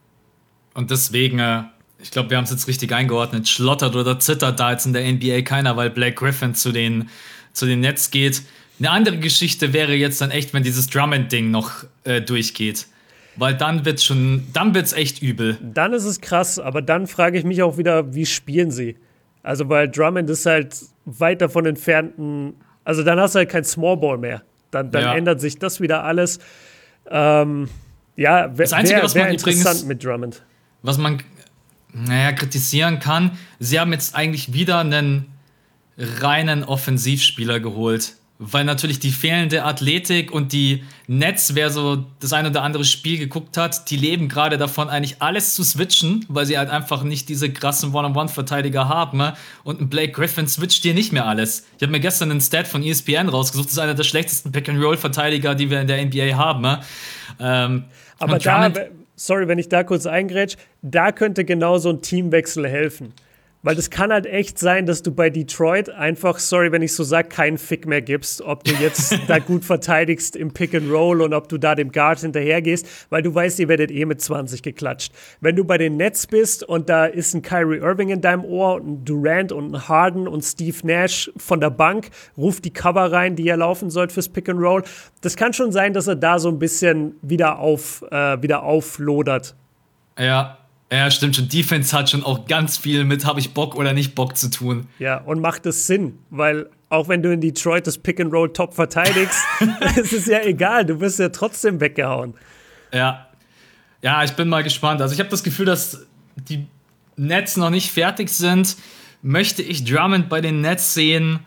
Und deswegen, äh, ich glaube, wir haben es jetzt richtig eingeordnet, schlottert oder zittert da jetzt in der N B A keiner, weil Blake Griffin zu den, zu den Nets geht. Eine andere Geschichte wäre jetzt dann echt, wenn dieses Drummond-Ding noch äh, durchgeht. Weil dann wird's schon, dann wird's echt übel. Dann ist es krass, aber dann frage ich mich auch wieder, wie spielen sie? Also, weil Drummond ist halt weit davon entfernt, also dann hast du halt kein Small Ball mehr. Dann, dann ja. ändert sich das wieder alles. Ähm, ja, das Einzige, wär, was man wär interessant übrigens, mit Drummond. Was man, naja, kritisieren kann, sie haben jetzt eigentlich wieder einen reinen Offensivspieler geholt. Weil natürlich die fehlende Athletik und die Nets, wer so das ein oder andere Spiel geguckt hat, die leben gerade davon, eigentlich alles zu switchen, weil sie halt einfach nicht diese krassen One-on-One-Verteidiger haben. Ne? Und ein Blake Griffin switcht dir nicht mehr alles. Ich habe mir gestern einen Stat von E S P N rausgesucht, das ist einer der schlechtesten Pick-and-Roll-Verteidiger, die wir in der N B A haben. Ne? Ähm, Aber da, sorry, wenn ich da kurz eingrätsch, da könnte genau so ein Teamwechsel helfen. Weil das kann halt echt sein, dass du bei Detroit einfach, sorry, wenn ich so sage, keinen Fick mehr gibst, ob du jetzt da gut verteidigst im Pick and Roll und ob du da dem Guard hinterhergehst, weil du weißt, ihr werdet eh mit zwanzig geklatscht. Wenn du bei den Nets bist und da ist ein Kyrie Irving in deinem Ohr und ein Durant und ein Harden und Steve Nash von der Bank, ruft die Cover rein, die ihr laufen sollt fürs Pick and Roll. Das kann schon sein, dass er da so ein bisschen wieder, auf, äh, wieder auflodert. Ja. Ja, stimmt schon. Defense hat schon auch ganz viel mit habe ich Bock oder nicht Bock zu tun. Ja, und macht es Sinn, weil auch wenn du in Detroit das Pick and Roll top verteidigst, es ist ja egal, du wirst ja trotzdem weggehauen. Ja, ja, ich bin mal gespannt. Also ich habe das Gefühl, dass die Nets noch nicht fertig sind. Möchte ich Drummond bei den Nets sehen?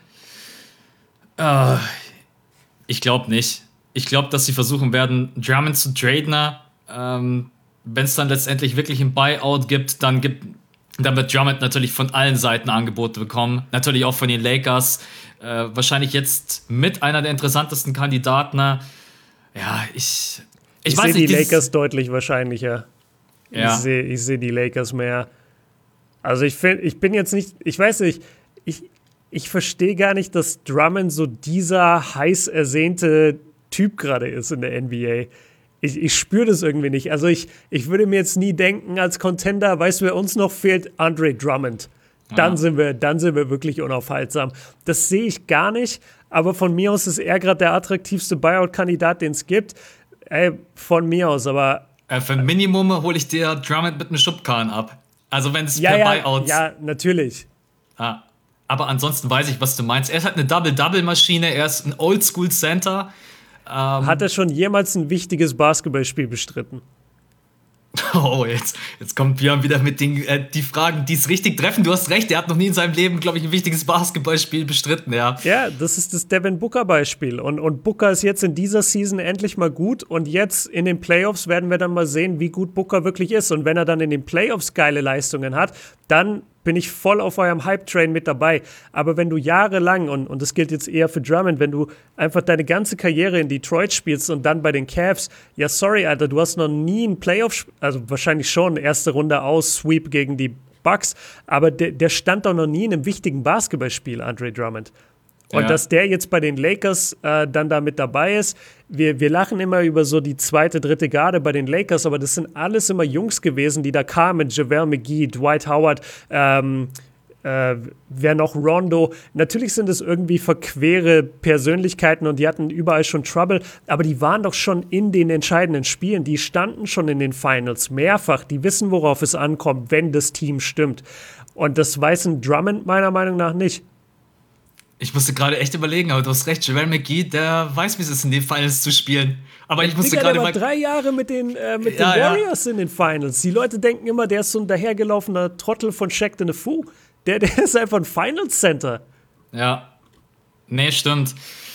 Uh, ich glaube nicht. Ich glaube, dass sie versuchen werden, Drummond zu traden. Ähm, Wenn es dann letztendlich wirklich ein Buyout gibt, dann gibt, Dann wird Drummond natürlich von allen Seiten Angebote bekommen. Natürlich auch von den Lakers. Äh, wahrscheinlich jetzt mit einer der interessantesten Kandidaten. Ja, ich. Ich, ich sehe die Lakers deutlich wahrscheinlicher. Ja. Ich sehe ich seh die Lakers mehr. Also ich finde, ich bin jetzt nicht, ich weiß nicht, ich, ich verstehe gar nicht, dass Drummond so dieser heiß ersehnte Typ gerade ist in der N B A. Ich, ich spüre das irgendwie nicht. Also ich, ich würde mir jetzt nie denken, als Contender, weißt du, wer uns noch fehlt? Andre Drummond. Dann, ja. sind wir, dann sind wir wirklich unaufhaltsam. Das sehe ich gar nicht, aber von mir aus ist er gerade der attraktivste Buyout-Kandidat, den es gibt. Ey, von mir aus, aber... Äh, für ein Minimum hole ich dir Drummond mit einem Schubkarren ab. Also wenn es ja, per ja, Buyouts... Ja, natürlich. Ah, aber ansonsten weiß ich, was du meinst. Er ist halt eine Double-Double-Maschine, er ist ein Oldschool-Center. Ähm, Hat er schon jemals ein wichtiges Basketballspiel bestritten? Oh, jetzt, jetzt kommt Björn wieder mit den äh, die Fragen, die es richtig treffen. Du hast recht, er hat noch nie in seinem Leben, glaube ich, ein wichtiges Basketballspiel bestritten, ja. Ja, das ist das Devin Booker-Beispiel. Und, und Booker ist jetzt in dieser Season endlich mal gut. Und jetzt in den Playoffs werden wir dann mal sehen, wie gut Booker wirklich ist. Und wenn er dann in den Playoffs geile Leistungen hat, dann bin ich voll auf eurem Hype-Train mit dabei. Aber wenn du jahrelang, und, und das gilt jetzt eher für Drummond, wenn du einfach deine ganze Karriere in Detroit spielst und dann bei den Cavs, ja sorry, Alter, du hast noch nie ein Playoff, also wahrscheinlich schon, erste Runde aus, Sweep gegen die Bucks, aber der, der stand doch noch nie in einem wichtigen Basketballspiel, Andre Drummond. Und ja. dass der jetzt bei den Lakers äh, dann da mit dabei ist, wir, wir lachen immer über so die zweite, dritte Garde bei den Lakers, aber das sind alles immer Jungs gewesen, die da kamen, JaVale McGee, Dwight Howard, ähm, äh, wer noch, Rondo. Natürlich sind es irgendwie verquere Persönlichkeiten und die hatten überall schon Trouble, aber die waren doch schon in den entscheidenden Spielen, die standen schon in den Finals mehrfach, die wissen, worauf es ankommt, wenn das Team stimmt. Und das weiß ein Drummond meiner Meinung nach nicht. Ich musste gerade echt überlegen, aber du hast recht, JaVale McGee, der weiß, wie es ist, in den Finals zu spielen. Aber ich musste gerade mal... drei Jahre mit den, äh, mit ja, den Warriors ja. in den Finals. Die Leute denken immer, der ist so ein dahergelaufener Trottel von Shaq the Fu. Der, der ist einfach ein Finals-Center. Ja, nee, stimmt.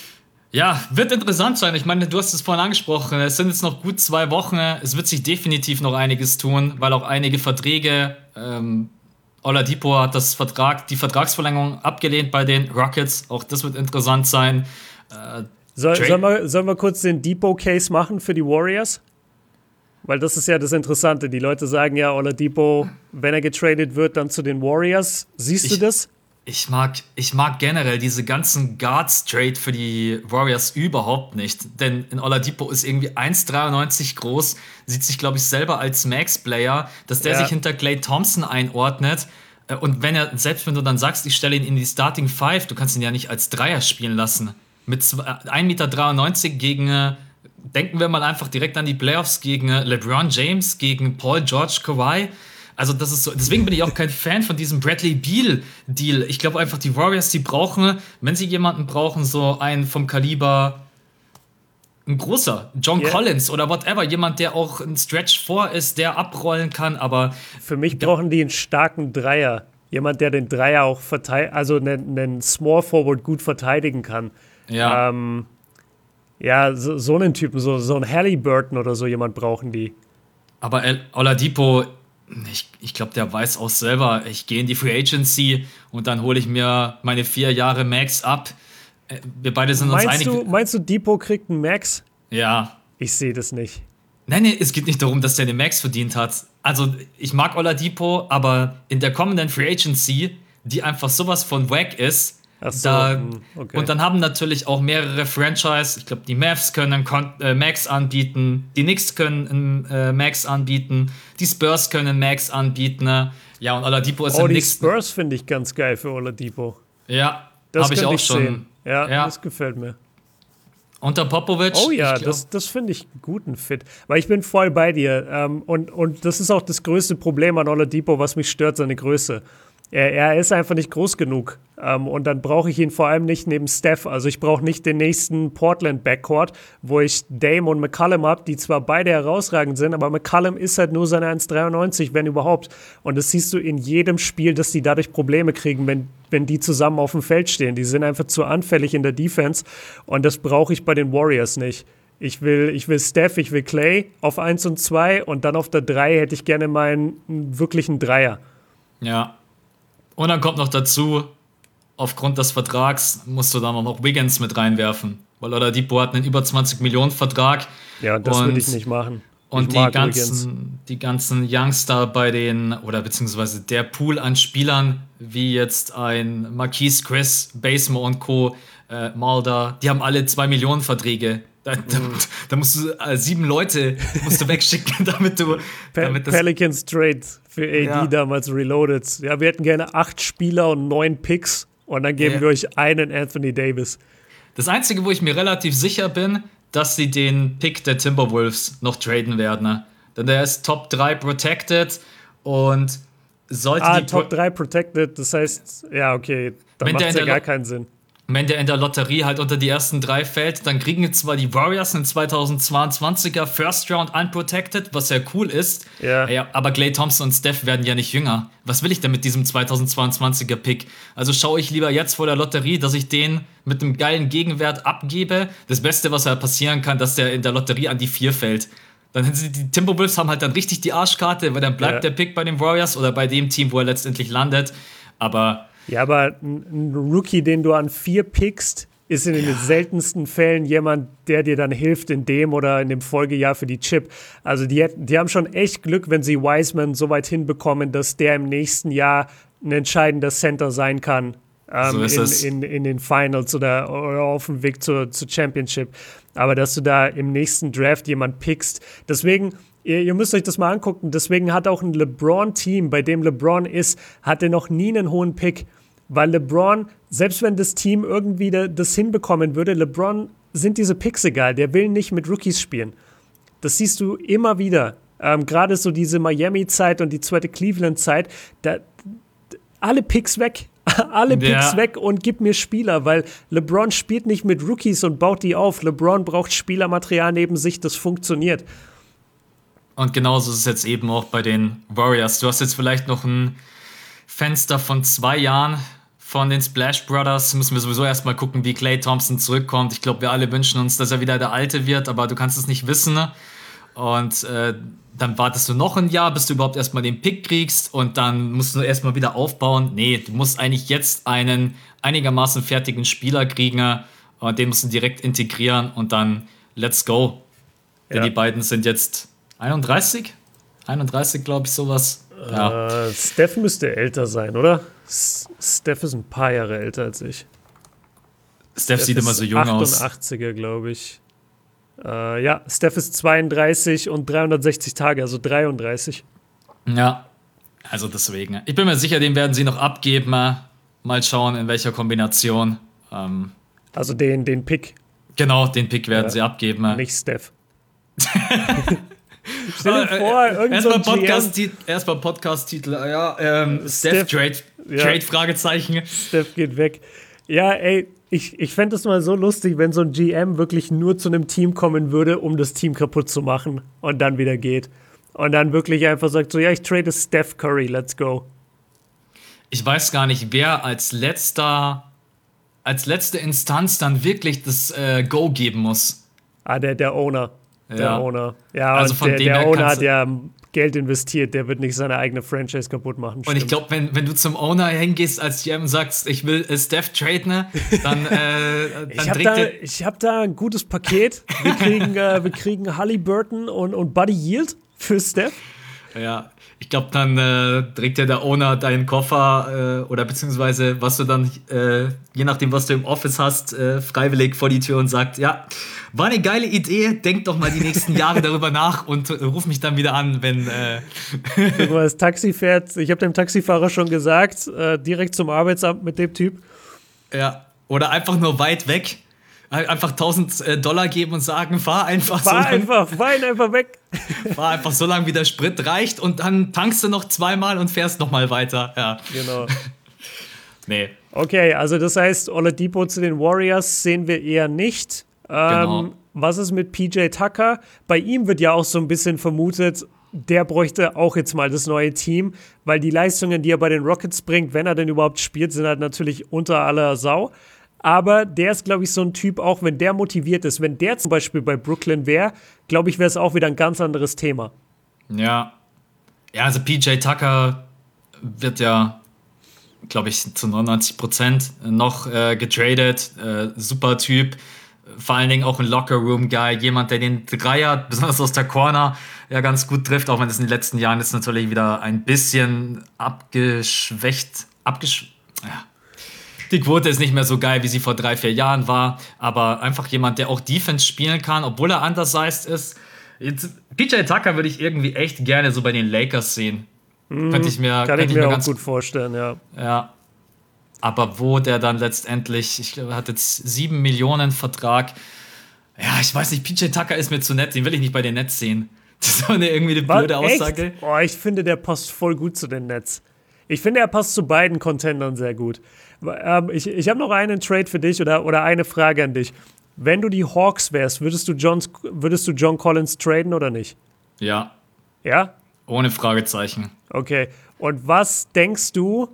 Ja, wird interessant sein. Ich meine, du hast es vorhin angesprochen. Es sind jetzt noch gut zwei Wochen. Es wird sich definitiv noch einiges tun, weil auch einige Verträge... Ähm, Oladipo hat das Vertrag, die Vertragsverlängerung abgelehnt bei den Rockets. Auch das wird interessant sein. Äh, Soll, sollen, wir, sollen wir kurz den Depot-Case machen für die Warriors? Weil das ist ja das Interessante. Die Leute sagen ja, Oladipo, wenn er getradet wird, dann zu den Warriors. Siehst ich, du das? Ich mag, ich mag generell diese ganzen Guards-Trade für die Warriors überhaupt nicht. Denn in Oladipo ist irgendwie eins Komma dreiundneunzig groß, sieht sich, glaube ich, selber als Max-Player, dass der ja. sich hinter Klay Thompson einordnet. Und wenn er, selbst wenn du dann sagst, ich stelle ihn in die Starting Five, du kannst ihn ja nicht als Dreier spielen lassen. Mit eins Komma dreiundneunzig Meter gegen, denken wir mal einfach direkt an die Playoffs, gegen LeBron James, gegen Paul George, Kawhi. Also das ist so, deswegen bin ich auch kein Fan von diesem Bradley Beal-Deal. Ich glaube einfach, die Warriors, die brauchen, wenn sie jemanden brauchen, so einen vom Kaliber, ein großer, John yeah. Collins oder whatever, jemand, der auch ein Stretch vor ist, der abrollen kann, aber... Für mich brauchen die einen starken Dreier. Jemand, der den Dreier auch verteidigt, also einen, einen Small Forward gut verteidigen kann. Ja. Ähm, ja, so, so einen Typen, so, so einen Halliburton oder so jemand brauchen die. Aber El Oladipo... Ich, ich glaube, der weiß auch selber, ich gehe in die Free Agency und dann hole ich mir meine vier Jahre Max ab. Wir beide sind uns meinst einig. Du, meinst du, Depot kriegt einen Max? Ja. Ich sehe das nicht. Nein, nein, es geht nicht darum, dass der den Max verdient hat. Also, ich mag Oladipo, aber in der kommenden Free Agency, die einfach sowas von wack ist, Ach so, da, okay. und dann haben natürlich auch mehrere Franchise, ich glaube, die Mavs können einen äh, Max anbieten, die Knicks können einen äh, Max anbieten, die Spurs können einen Max anbieten. Ne? Ja, und Oladipo ist oh, im die nächsten... Spurs finde ich ganz geil für Oladipo. Ja, habe ich auch ich schon. Sehen. Ja, ja, das gefällt mir. Unter Popovic. Oh ja, das, das finde ich einen guten Fit. Weil ich bin voll bei dir. Ähm, und, und das ist auch das größte Problem an Oladipo, was mich stört, seine Größe. Er, er ist einfach nicht groß genug. Ähm, und dann brauche ich ihn vor allem nicht neben Steph. Also ich brauche nicht den nächsten Portland-Backcourt, wo ich Dame und McCollum habe, die zwar beide herausragend sind, aber McCollum ist halt nur seine eins Komma dreiundneunzig, wenn überhaupt. Und das siehst du in jedem Spiel, dass die dadurch Probleme kriegen, wenn, wenn die zusammen auf dem Feld stehen. Die sind einfach zu anfällig in der Defense. Und das brauche ich bei den Warriors nicht. Ich will, ich will Steph, ich will Clay auf eins und zwei und dann auf der drei hätte ich gerne meinen wirklichen Dreier. Ja. Und dann kommt noch dazu, aufgrund des Vertrags musst du dann auch noch Wiggins mit reinwerfen. Weil Oladipo hat einen über zwanzig Millionen Vertrag. Ja, das würde ich nicht machen. Und ich die ganzen, die ganzen Youngster bei den, oder beziehungsweise der Pool an Spielern, wie jetzt ein Marquise Chris, Bazemore und Co., äh, Mulder, die haben alle zwei Millionen Verträge. Da, da, da musst du äh, sieben Leute musst du wegschicken, damit du. Damit das Pelicans Trade für A D ja. damals reloaded. Ja, wir hätten gerne acht Spieler und neun Picks und dann geben ja. wir euch einen Anthony Davis. Das Einzige, wo ich mir relativ sicher bin, dass sie den Pick der Timberwolves noch traden werden. Ne? Denn der ist Top drei protected und sollte ah, die Top drei protected, das heißt, ja, okay, dann macht es ja gar keinen Sinn. Wenn der in der Lotterie halt unter die ersten drei fällt, dann kriegen zwar die Warriors einen zweitausendzweiundzwanziger First Round unprotected, was ja cool ist, ja. Ja, aber Klay Thompson und Steph werden ja nicht jünger. Was will ich denn mit diesem zweitausendzweiundzwanziger Pick? Also schaue ich lieber jetzt vor der Lotterie, dass ich den mit einem geilen Gegenwert abgebe. Das Beste, was ja passieren kann, dass der in der Lotterie an die vier fällt. Dann die Timberwolves haben halt dann richtig die Arschkarte, weil dann bleibt ja. der Pick bei den Warriors oder bei dem Team, wo er letztendlich landet. Aber ja, aber ein Rookie, den du an vier pickst, ist in ja. den seltensten Fällen jemand, der dir dann hilft in dem oder in dem Folgejahr für die Chip. Also die, die haben schon echt Glück, wenn sie Wiseman so weit hinbekommen, dass der im nächsten Jahr ein entscheidender Center sein kann ähm, so in, in, in den Finals oder, oder auf dem Weg zur, zur Championship. Aber dass du da im nächsten Draft jemand pickst. Deswegen, ihr, ihr müsst euch das mal angucken, deswegen hat auch ein LeBron-Team, bei dem LeBron ist, hatte noch nie einen hohen Pick. Weil LeBron, selbst wenn das Team irgendwie das hinbekommen würde, LeBron sind diese Picks egal. Der will nicht mit Rookies spielen. Das siehst du immer wieder. Ähm, Gerade so diese Miami-Zeit und die zweite Cleveland-Zeit. Da, alle Picks weg. alle Picks ja. weg und gib mir Spieler. Weil LeBron spielt nicht mit Rookies und baut die auf. LeBron braucht Spielermaterial neben sich, das funktioniert. Und genauso ist es jetzt eben auch bei den Warriors. Du hast jetzt vielleicht noch ein Fenster von zwei Jahren von den Splash Brothers. Müssen wir sowieso erstmal gucken, wie Klay Thompson zurückkommt. Ich glaube, wir alle wünschen uns, dass er wieder der Alte wird, aber du kannst es nicht wissen. Und äh, dann wartest du noch ein Jahr, bis du überhaupt erstmal den Pick kriegst und dann musst du erstmal wieder aufbauen. Nee, du musst eigentlich jetzt einen einigermaßen fertigen Spieler kriegen und den musst du direkt integrieren und dann let's go. Denn ja. die beiden sind jetzt einunddreißig? einunddreißig, glaube ich, sowas. Ja. Uh, Steph müsste älter sein, oder? S- Steph ist ein paar Jahre älter als ich. Steph, Steph sieht immer so jung aus. achtundachtziger, glaube ich. Uh, ja, Steph ist zweiunddreißig und dreihundertsechzig Tage, also dreiunddreißig. Ja, also deswegen. Ich bin mir sicher, den werden sie noch abgeben. Mal schauen, in welcher Kombination. Ähm, also den, den Pick. Genau, den Pick werden ja, sie abgeben. Nicht Steph. Stell dir vor, irgend so ein Podcast-Titel, erstmal Podcast-Titel, ja, ähm, Steph, Steph Trade, ja. Trade, Fragezeichen. Steph geht weg. Ja, ey, ich, ich fände es mal so lustig, wenn so ein G M wirklich nur zu einem Team kommen würde, um das Team kaputt zu machen und dann wieder geht. Und dann wirklich einfach sagt so, ja, ich trade Steph Curry, let's go. Ich weiß gar nicht, wer als letzter, als letzte Instanz dann wirklich das äh, Go geben muss. Ah, der, der Owner. Der ja. Owner. Ja, also und von der, dem der Owner hat du ja Geld investiert, der wird nicht seine eigene Franchise kaputt machen. Und ich glaube, wenn, wenn du zum Owner hingehst als G M und sagst, ich will äh, Steph traden, dann, äh, dann ich habe da, hab da ein gutes Paket. Wir kriegen, äh, wir kriegen Halliburton und, und Buddy Hield für Steph. Ja, ich glaube, dann äh, trägt ja der Owner deinen Koffer äh, oder beziehungsweise was du dann, äh, je nachdem, was du im Office hast, äh, freiwillig vor die Tür und sagt, ja, war eine geile Idee, denk doch mal die nächsten Jahre darüber nach und äh, ruf mich dann wieder an, wenn äh Wenn man das Taxi fährt, ich habe dem Taxifahrer schon gesagt, äh, direkt zum Arbeitsamt mit dem Typ. Ja, oder einfach nur weit weg. Einfach tausend Dollar geben und sagen, fahr einfach fahr so lang. einfach, fahr ihn einfach weg. Fahr einfach so lang, wie der Sprit reicht und dann tankst du noch zweimal und fährst nochmal weiter. Ja. Genau. Nee. Okay, also das heißt, Oladipo zu den Warriors sehen wir eher nicht. Ähm, genau. Was ist mit P J Tucker? Bei ihm wird ja auch so ein bisschen vermutet, der bräuchte auch jetzt mal das neue Team, weil die Leistungen, die er bei den Rockets bringt, wenn er denn überhaupt spielt, sind halt natürlich unter aller Sau. Aber der ist, glaube ich, so ein Typ, auch wenn der motiviert ist. Wenn der zum Beispiel bei Brooklyn wäre, glaube ich, wäre es auch wieder ein ganz anderes Thema. Ja. Ja, also P J Tucker wird ja, glaube ich, zu neunundneunzig Prozent noch äh, getradet. Äh, super Typ. Vor allen Dingen auch ein Locker-Room-Guy. Jemand, der den Dreier, besonders aus der Corner, ja ganz gut trifft. Auch wenn es in den letzten Jahren jetzt natürlich wieder ein bisschen abgeschwächt, abgesch... Ja. Die Quote ist nicht mehr so geil, wie sie vor drei, vier Jahren war. Aber einfach jemand, der auch Defense spielen kann, obwohl er undersized ist. Jetzt, P J Tucker würde ich irgendwie echt gerne so bei den Lakers sehen. Mm, könnte ich mir, kann könnte ich ich mir mir auch ganz gut vorstellen, ja. Ja. Aber wo der dann letztendlich, ich glaube, er hat jetzt sieben Millionen Vertrag. Ja, ich weiß nicht, P J Tucker ist mir zu nett, den will ich nicht bei den Nets sehen. Das ist doch eine, irgendwie eine blöde Was, Aussage. echt? Oh, ich finde, der passt voll gut zu den Nets. Ich finde, er passt zu beiden Contendern sehr gut. Ähm, ich ich habe noch einen Trade für dich oder, oder eine Frage an dich. Wenn du die Hawks wärst, würdest du, Johns, würdest du John Collins traden oder nicht? Ja. Ja? Ohne Fragezeichen. Okay. Und was denkst du,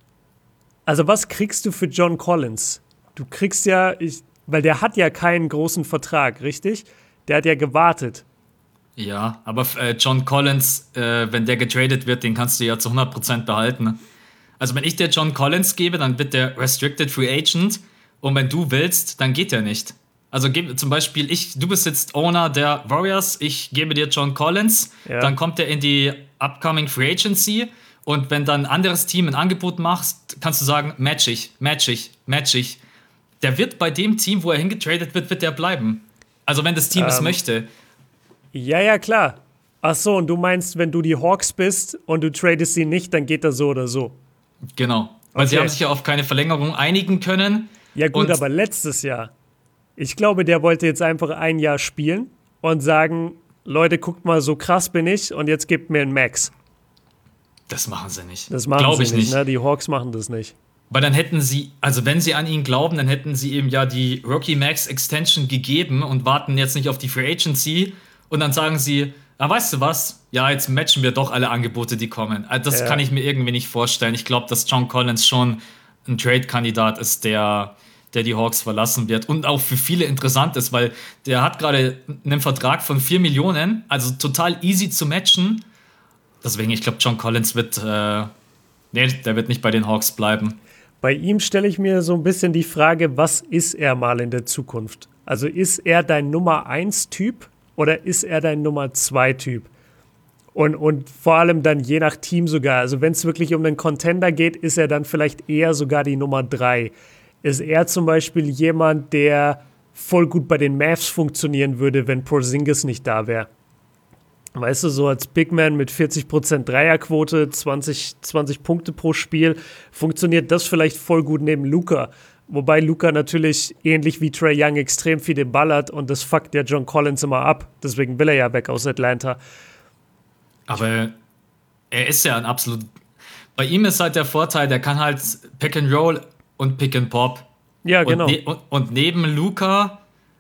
also was kriegst du für John Collins? Du kriegst ja, ich, weil der hat ja keinen großen Vertrag, richtig? Der hat ja gewartet. Ja, aber äh, John Collins, äh, wenn der getradet wird, den kannst du ja zu hundert Prozent behalten. Also wenn ich dir John Collins gebe, dann wird der Restricted Free Agent und wenn du willst, dann geht der nicht. Also geb, zum Beispiel, ich, du bist jetzt Owner der Warriors, ich gebe dir John Collins, ja. Dann kommt er in die Upcoming Free Agency und wenn dann ein anderes Team ein Angebot macht, kannst du sagen, match ich, match ich, match ich. Der wird bei dem Team, wo er hingetradet wird, wird der bleiben. Also wenn das Team ähm, es möchte. Ja, ja, klar. Ach so, und du meinst, wenn du die Hawks bist und du tradest sie nicht, dann geht das so oder so. Genau, weil okay. Sie haben sich ja auf keine Verlängerung einigen können. Ja gut, aber letztes Jahr. Ich glaube, der wollte jetzt einfach ein Jahr spielen und sagen, Leute, guckt mal, so krass bin ich und jetzt gebt mir einen Max. Das machen sie nicht. Das machen Glaub sie ich nicht, nicht. Ne? Die Hawks machen das nicht. Weil dann hätten sie, also wenn sie an ihn glauben, dann hätten sie ihm ja die Rookie Max Extension gegeben und warten jetzt nicht auf die Free Agency und dann sagen sie, ah, weißt du was? Ja, jetzt matchen wir doch alle Angebote, die kommen. Das ja. kann ich mir irgendwie nicht vorstellen. Ich glaube, dass John Collins schon ein Trade-Kandidat ist, der, der die Hawks verlassen wird. Und auch für viele interessant ist, weil der hat gerade einen Vertrag von vier Millionen, also total easy zu matchen. Deswegen, ich glaube, John Collins wird, äh, nee, der wird nicht bei den Hawks bleiben. Bei ihm stelle ich mir so ein bisschen die Frage, was ist er mal in der Zukunft? Also ist er dein Nummer eins Typ oder ist er dein Nummer zwei Typ? Und, und vor allem dann je nach Team sogar. Also wenn es wirklich um einen Contender geht, ist er dann vielleicht eher sogar die Nummer drei. Ist er zum Beispiel jemand, der voll gut bei den Mavs funktionieren würde, wenn Porzingis nicht da wäre? Weißt du, so als Big Man mit vierzig Prozent Dreierquote, zwanzig, zwanzig Punkte pro Spiel, funktioniert das vielleicht voll gut neben Luka. Wobei Luka natürlich ähnlich wie Trae Young extrem viel den Ball hat und das fuckt ja John Collins immer ab. Deswegen will er ja weg aus Atlanta. Aber er ist ja ein absolut... Bei ihm ist halt der Vorteil, der kann halt Pick and Roll und Pick and Pop. Ja, genau. Und, ne- und, und neben Luka,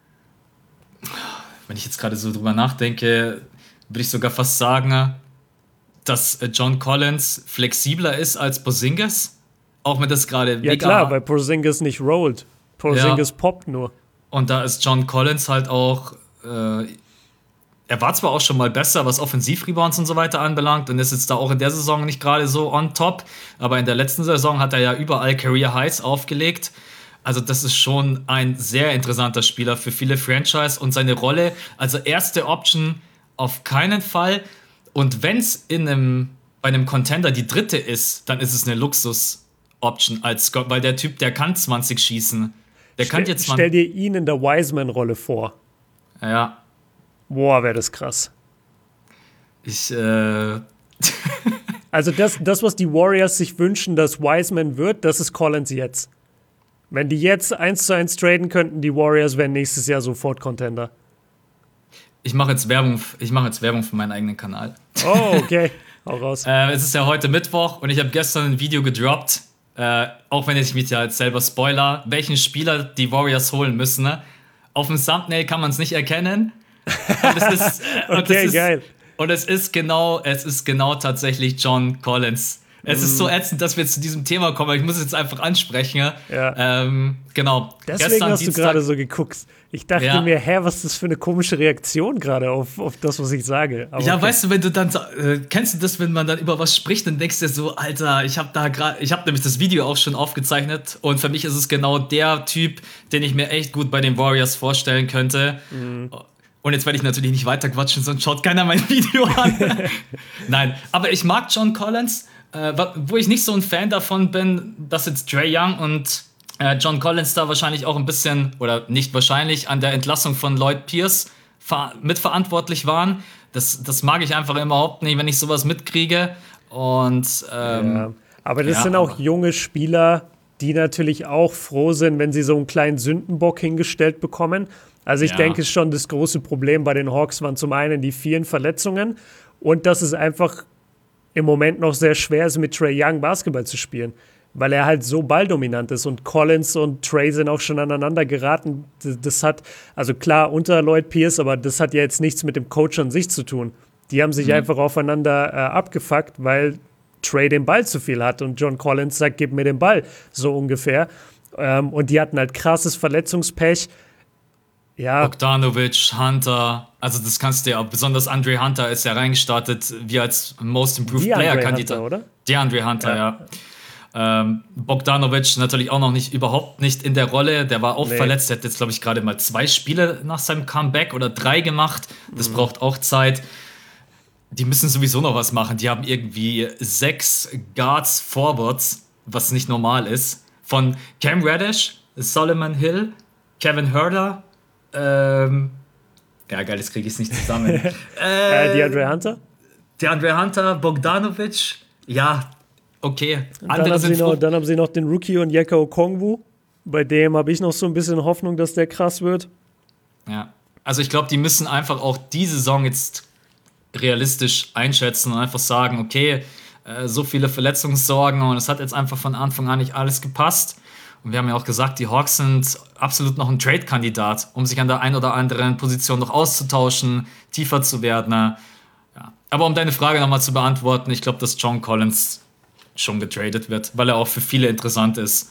wenn ich jetzt gerade so drüber nachdenke, würde ich sogar fast sagen, dass John Collins flexibler ist als Porzingis. Auch wenn das gerade... Ja klar, weil Porzingis nicht rollt. Porzingis ja. poppt nur. Und da ist John Collins halt auch... Äh, er war zwar auch schon mal besser, was Offensivrebounds und so weiter anbelangt und ist jetzt da auch in der Saison nicht gerade so on top, aber in der letzten Saison hat er ja überall Career Highs aufgelegt. Also das ist schon ein sehr interessanter Spieler für viele Franchise und seine Rolle, also erste Option auf keinen Fall. Und wenn es in einem, bei einem Contender die dritte ist, dann ist es eine Luxus-Option, als Scott, weil der Typ, der kann zwanzig schießen. Der stell, kann jetzt stell dir ihn in der Wiseman-Rolle vor. Ja. Boah, wäre das krass. Ich, äh... also das, das, was die Warriors sich wünschen, dass Wiseman wird, das ist Collins jetzt. Wenn die jetzt eins zu eins traden könnten, die Warriors wären nächstes Jahr sofort Contender. Ich mache jetzt Werbung, ich mache jetzt Werbung für meinen eigenen Kanal. Oh, okay. Hau raus. äh, es ist ja heute Mittwoch und ich habe gestern ein Video gedroppt, äh, auch wenn ich mich ja jetzt selber spoiler, welchen Spieler die Warriors holen müssen. Ne? Auf dem Thumbnail kann man es nicht erkennen. Und es ist, okay, und es ist, geil. Und es ist genau, es ist genau tatsächlich John Collins. Es ist so ätzend, dass wir zu diesem Thema kommen, aber ich muss es jetzt einfach ansprechen. Ja. Ja. Ähm, genau. Deswegen Gestern, hast Dienstag, du gerade so geguckt. Ich dachte Ja. mir, hä, was ist das für eine komische Reaktion gerade auf, auf das, was ich sage. Aber Ja, okay. weißt du, wenn du dann, äh, kennst du das, wenn man dann über was spricht, dann denkst du dir so, Alter, ich habe da gerade, ich habe nämlich das Video auch schon aufgezeichnet und für mich ist es genau der Typ, den ich mir echt gut bei den Warriors vorstellen könnte. Mhm. Und jetzt werde ich natürlich nicht weiter quatschen, sonst schaut keiner mein Video an. Nein, aber ich mag John Collins, äh, wo ich nicht so ein Fan davon bin, dass jetzt Trae Young und äh, John Collins da wahrscheinlich auch ein bisschen, oder nicht wahrscheinlich, an der Entlassung von Lloyd Pierce ver- mitverantwortlich waren. Das, das mag ich einfach überhaupt nicht, wenn ich sowas mitkriege. Und ähm, Ja. Aber das ja, sind auch aber- junge Spieler, die natürlich auch froh sind, wenn sie so einen kleinen Sündenbock hingestellt bekommen. Also ich Ja. denke schon, das große Problem bei den Hawks waren zum einen die vielen Verletzungen und dass es einfach im Moment noch sehr schwer ist, mit Trae Young Basketball zu spielen, weil er halt so balldominant ist und Collins und Trae sind auch schon aneinander geraten. Das, das hat, also klar unter Lloyd Pierce, aber das hat ja jetzt nichts mit dem Coach an sich zu tun. Die haben sich Mhm. einfach aufeinander äh, abgefuckt, weil Trae den Ball zu viel hat und John Collins sagt, gib mir den Ball, so ungefähr. Ähm, und die hatten halt krasses Verletzungspech. Ja, Bogdanovic, Hunter, also das kannst du ja, besonders Andre Hunter ist ja reingestartet, wie als Most Improved DeAndre Player Kandidat. Hunter, oder? DeAndre Hunter, ja. ja. Ähm, Bogdanovic natürlich auch noch nicht, überhaupt nicht in der Rolle, der war auch Nee. verletzt, der hat jetzt, glaube ich, gerade mal zwei Spiele nach seinem Comeback oder drei gemacht, das braucht auch Zeit. Die müssen sowieso noch was machen, die haben irgendwie sechs Guards Forwards, was nicht normal ist, von Cam Reddish, Solomon Hill, Kevin Huerter, ähm, ja geil, das kriege ich nicht zusammen. äh, äh, DeAndre Hunter. DeAndre Hunter, Bogdanovic, ja, okay. Dann haben, sie noch, dann haben sie noch den Rookie und Yeka Okongwu. Bei dem habe ich noch so ein bisschen Hoffnung, dass der krass wird. Ja, also ich glaube, die müssen einfach auch die Saison jetzt realistisch einschätzen und einfach sagen, okay, äh, so viele Verletzungssorgen und es hat jetzt einfach von Anfang an nicht alles gepasst. Und wir haben ja auch gesagt, die Hawks sind absolut noch ein Trade-Kandidat, um sich an der einen oder anderen Position noch auszutauschen, tiefer zu werden. Ja. Aber um deine Frage nochmal zu beantworten, ich glaube, dass John Collins schon getradet wird, weil er auch für viele interessant ist.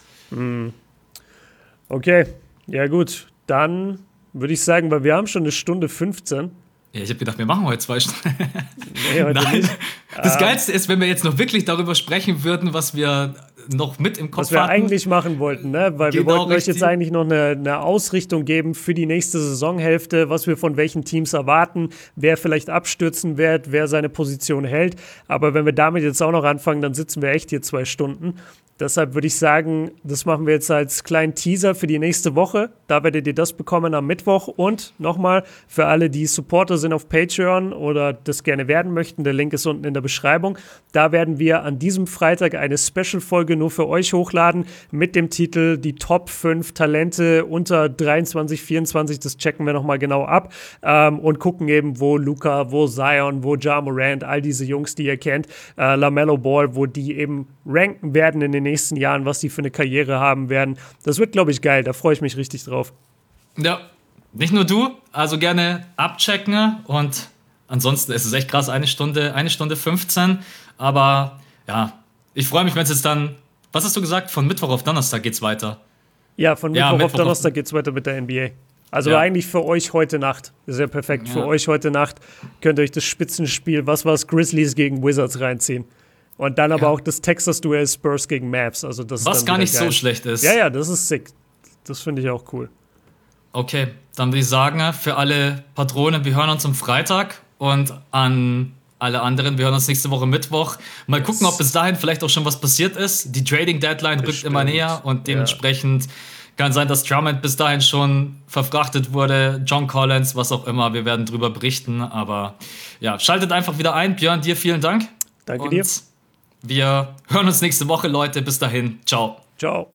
Okay, ja gut. Dann würde ich sagen, weil wir haben schon eine Stunde fünfzehn. Ja, ich habe gedacht, wir machen heute zwei Stunden. Nee, heute Nein. nicht. Das Ähm, Geilste ist, wenn wir jetzt noch wirklich darüber sprechen würden, was wir noch mit im Kopf Was wir hatten. eigentlich machen wollten, ne? Weil wir Genau, wollten euch richtig. jetzt eigentlich noch eine, eine Ausrichtung geben für die nächste Saisonhälfte, was wir von welchen Teams erwarten, wer vielleicht abstürzen wird, wer seine Position hält. Aber wenn wir damit jetzt auch noch anfangen, dann sitzen wir echt hier zwei Stunden. Deshalb würde ich sagen, das machen wir jetzt als kleinen Teaser für die nächste Woche. Da werdet ihr das bekommen am Mittwoch. Und nochmal, für alle, die Supporter sind auf Patreon oder das gerne werden möchten, der Link ist unten in der Beschreibung. Da werden wir an diesem Freitag eine Special-Folge nur für euch hochladen mit dem Titel die Top fünf Talente unter dreiundzwanzig, vierundzwanzig. Das checken wir nochmal genau ab ähm, und gucken eben, wo Luka, wo Zion, wo Ja Morant, all diese Jungs, die ihr kennt, äh, LaMelo Ball, wo die eben ranken werden in den nächsten Jahren, was die für eine Karriere haben werden. Das wird, glaube ich, geil. Da freue ich mich richtig drauf. Ja, nicht nur du, also gerne abchecken und ansonsten ist es echt krass, eine Stunde, eine Stunde fünfzehn, aber ja, ich freue mich, wenn es jetzt dann, was hast du gesagt, von Mittwoch auf Donnerstag geht's weiter. Ja, von Mittwoch, Ja, auf Mittwoch Donnerstag auf- geht es weiter mit der N B A. Also Ja. eigentlich für euch heute Nacht. Ist ja perfekt. Ja. Für euch heute Nacht könnt ihr euch das Spitzenspiel, was war es, Grizzlies gegen Wizards reinziehen. Und dann aber Ja. auch das Texas-Duell Spurs gegen Mavs. Also das ist Was dann gar wieder nicht geil. so schlecht ist. Ja, ja, das ist sick. Das finde ich auch cool. Okay, dann würde ich sagen, für alle Patronen, wir hören uns am Freitag und an alle anderen, wir hören uns nächste Woche Mittwoch. Mal gucken, ob bis dahin vielleicht auch schon was passiert ist. Die Trading Deadline rückt Bestimmt. immer näher und Ja. dementsprechend kann sein, dass Drummond bis dahin schon verfrachtet wurde, John Collins, was auch immer. Wir werden drüber berichten, aber ja, schaltet einfach wieder ein. Björn, dir vielen Dank. Danke und dir. wir hören uns nächste Woche, Leute. Bis dahin. Ciao. Ciao.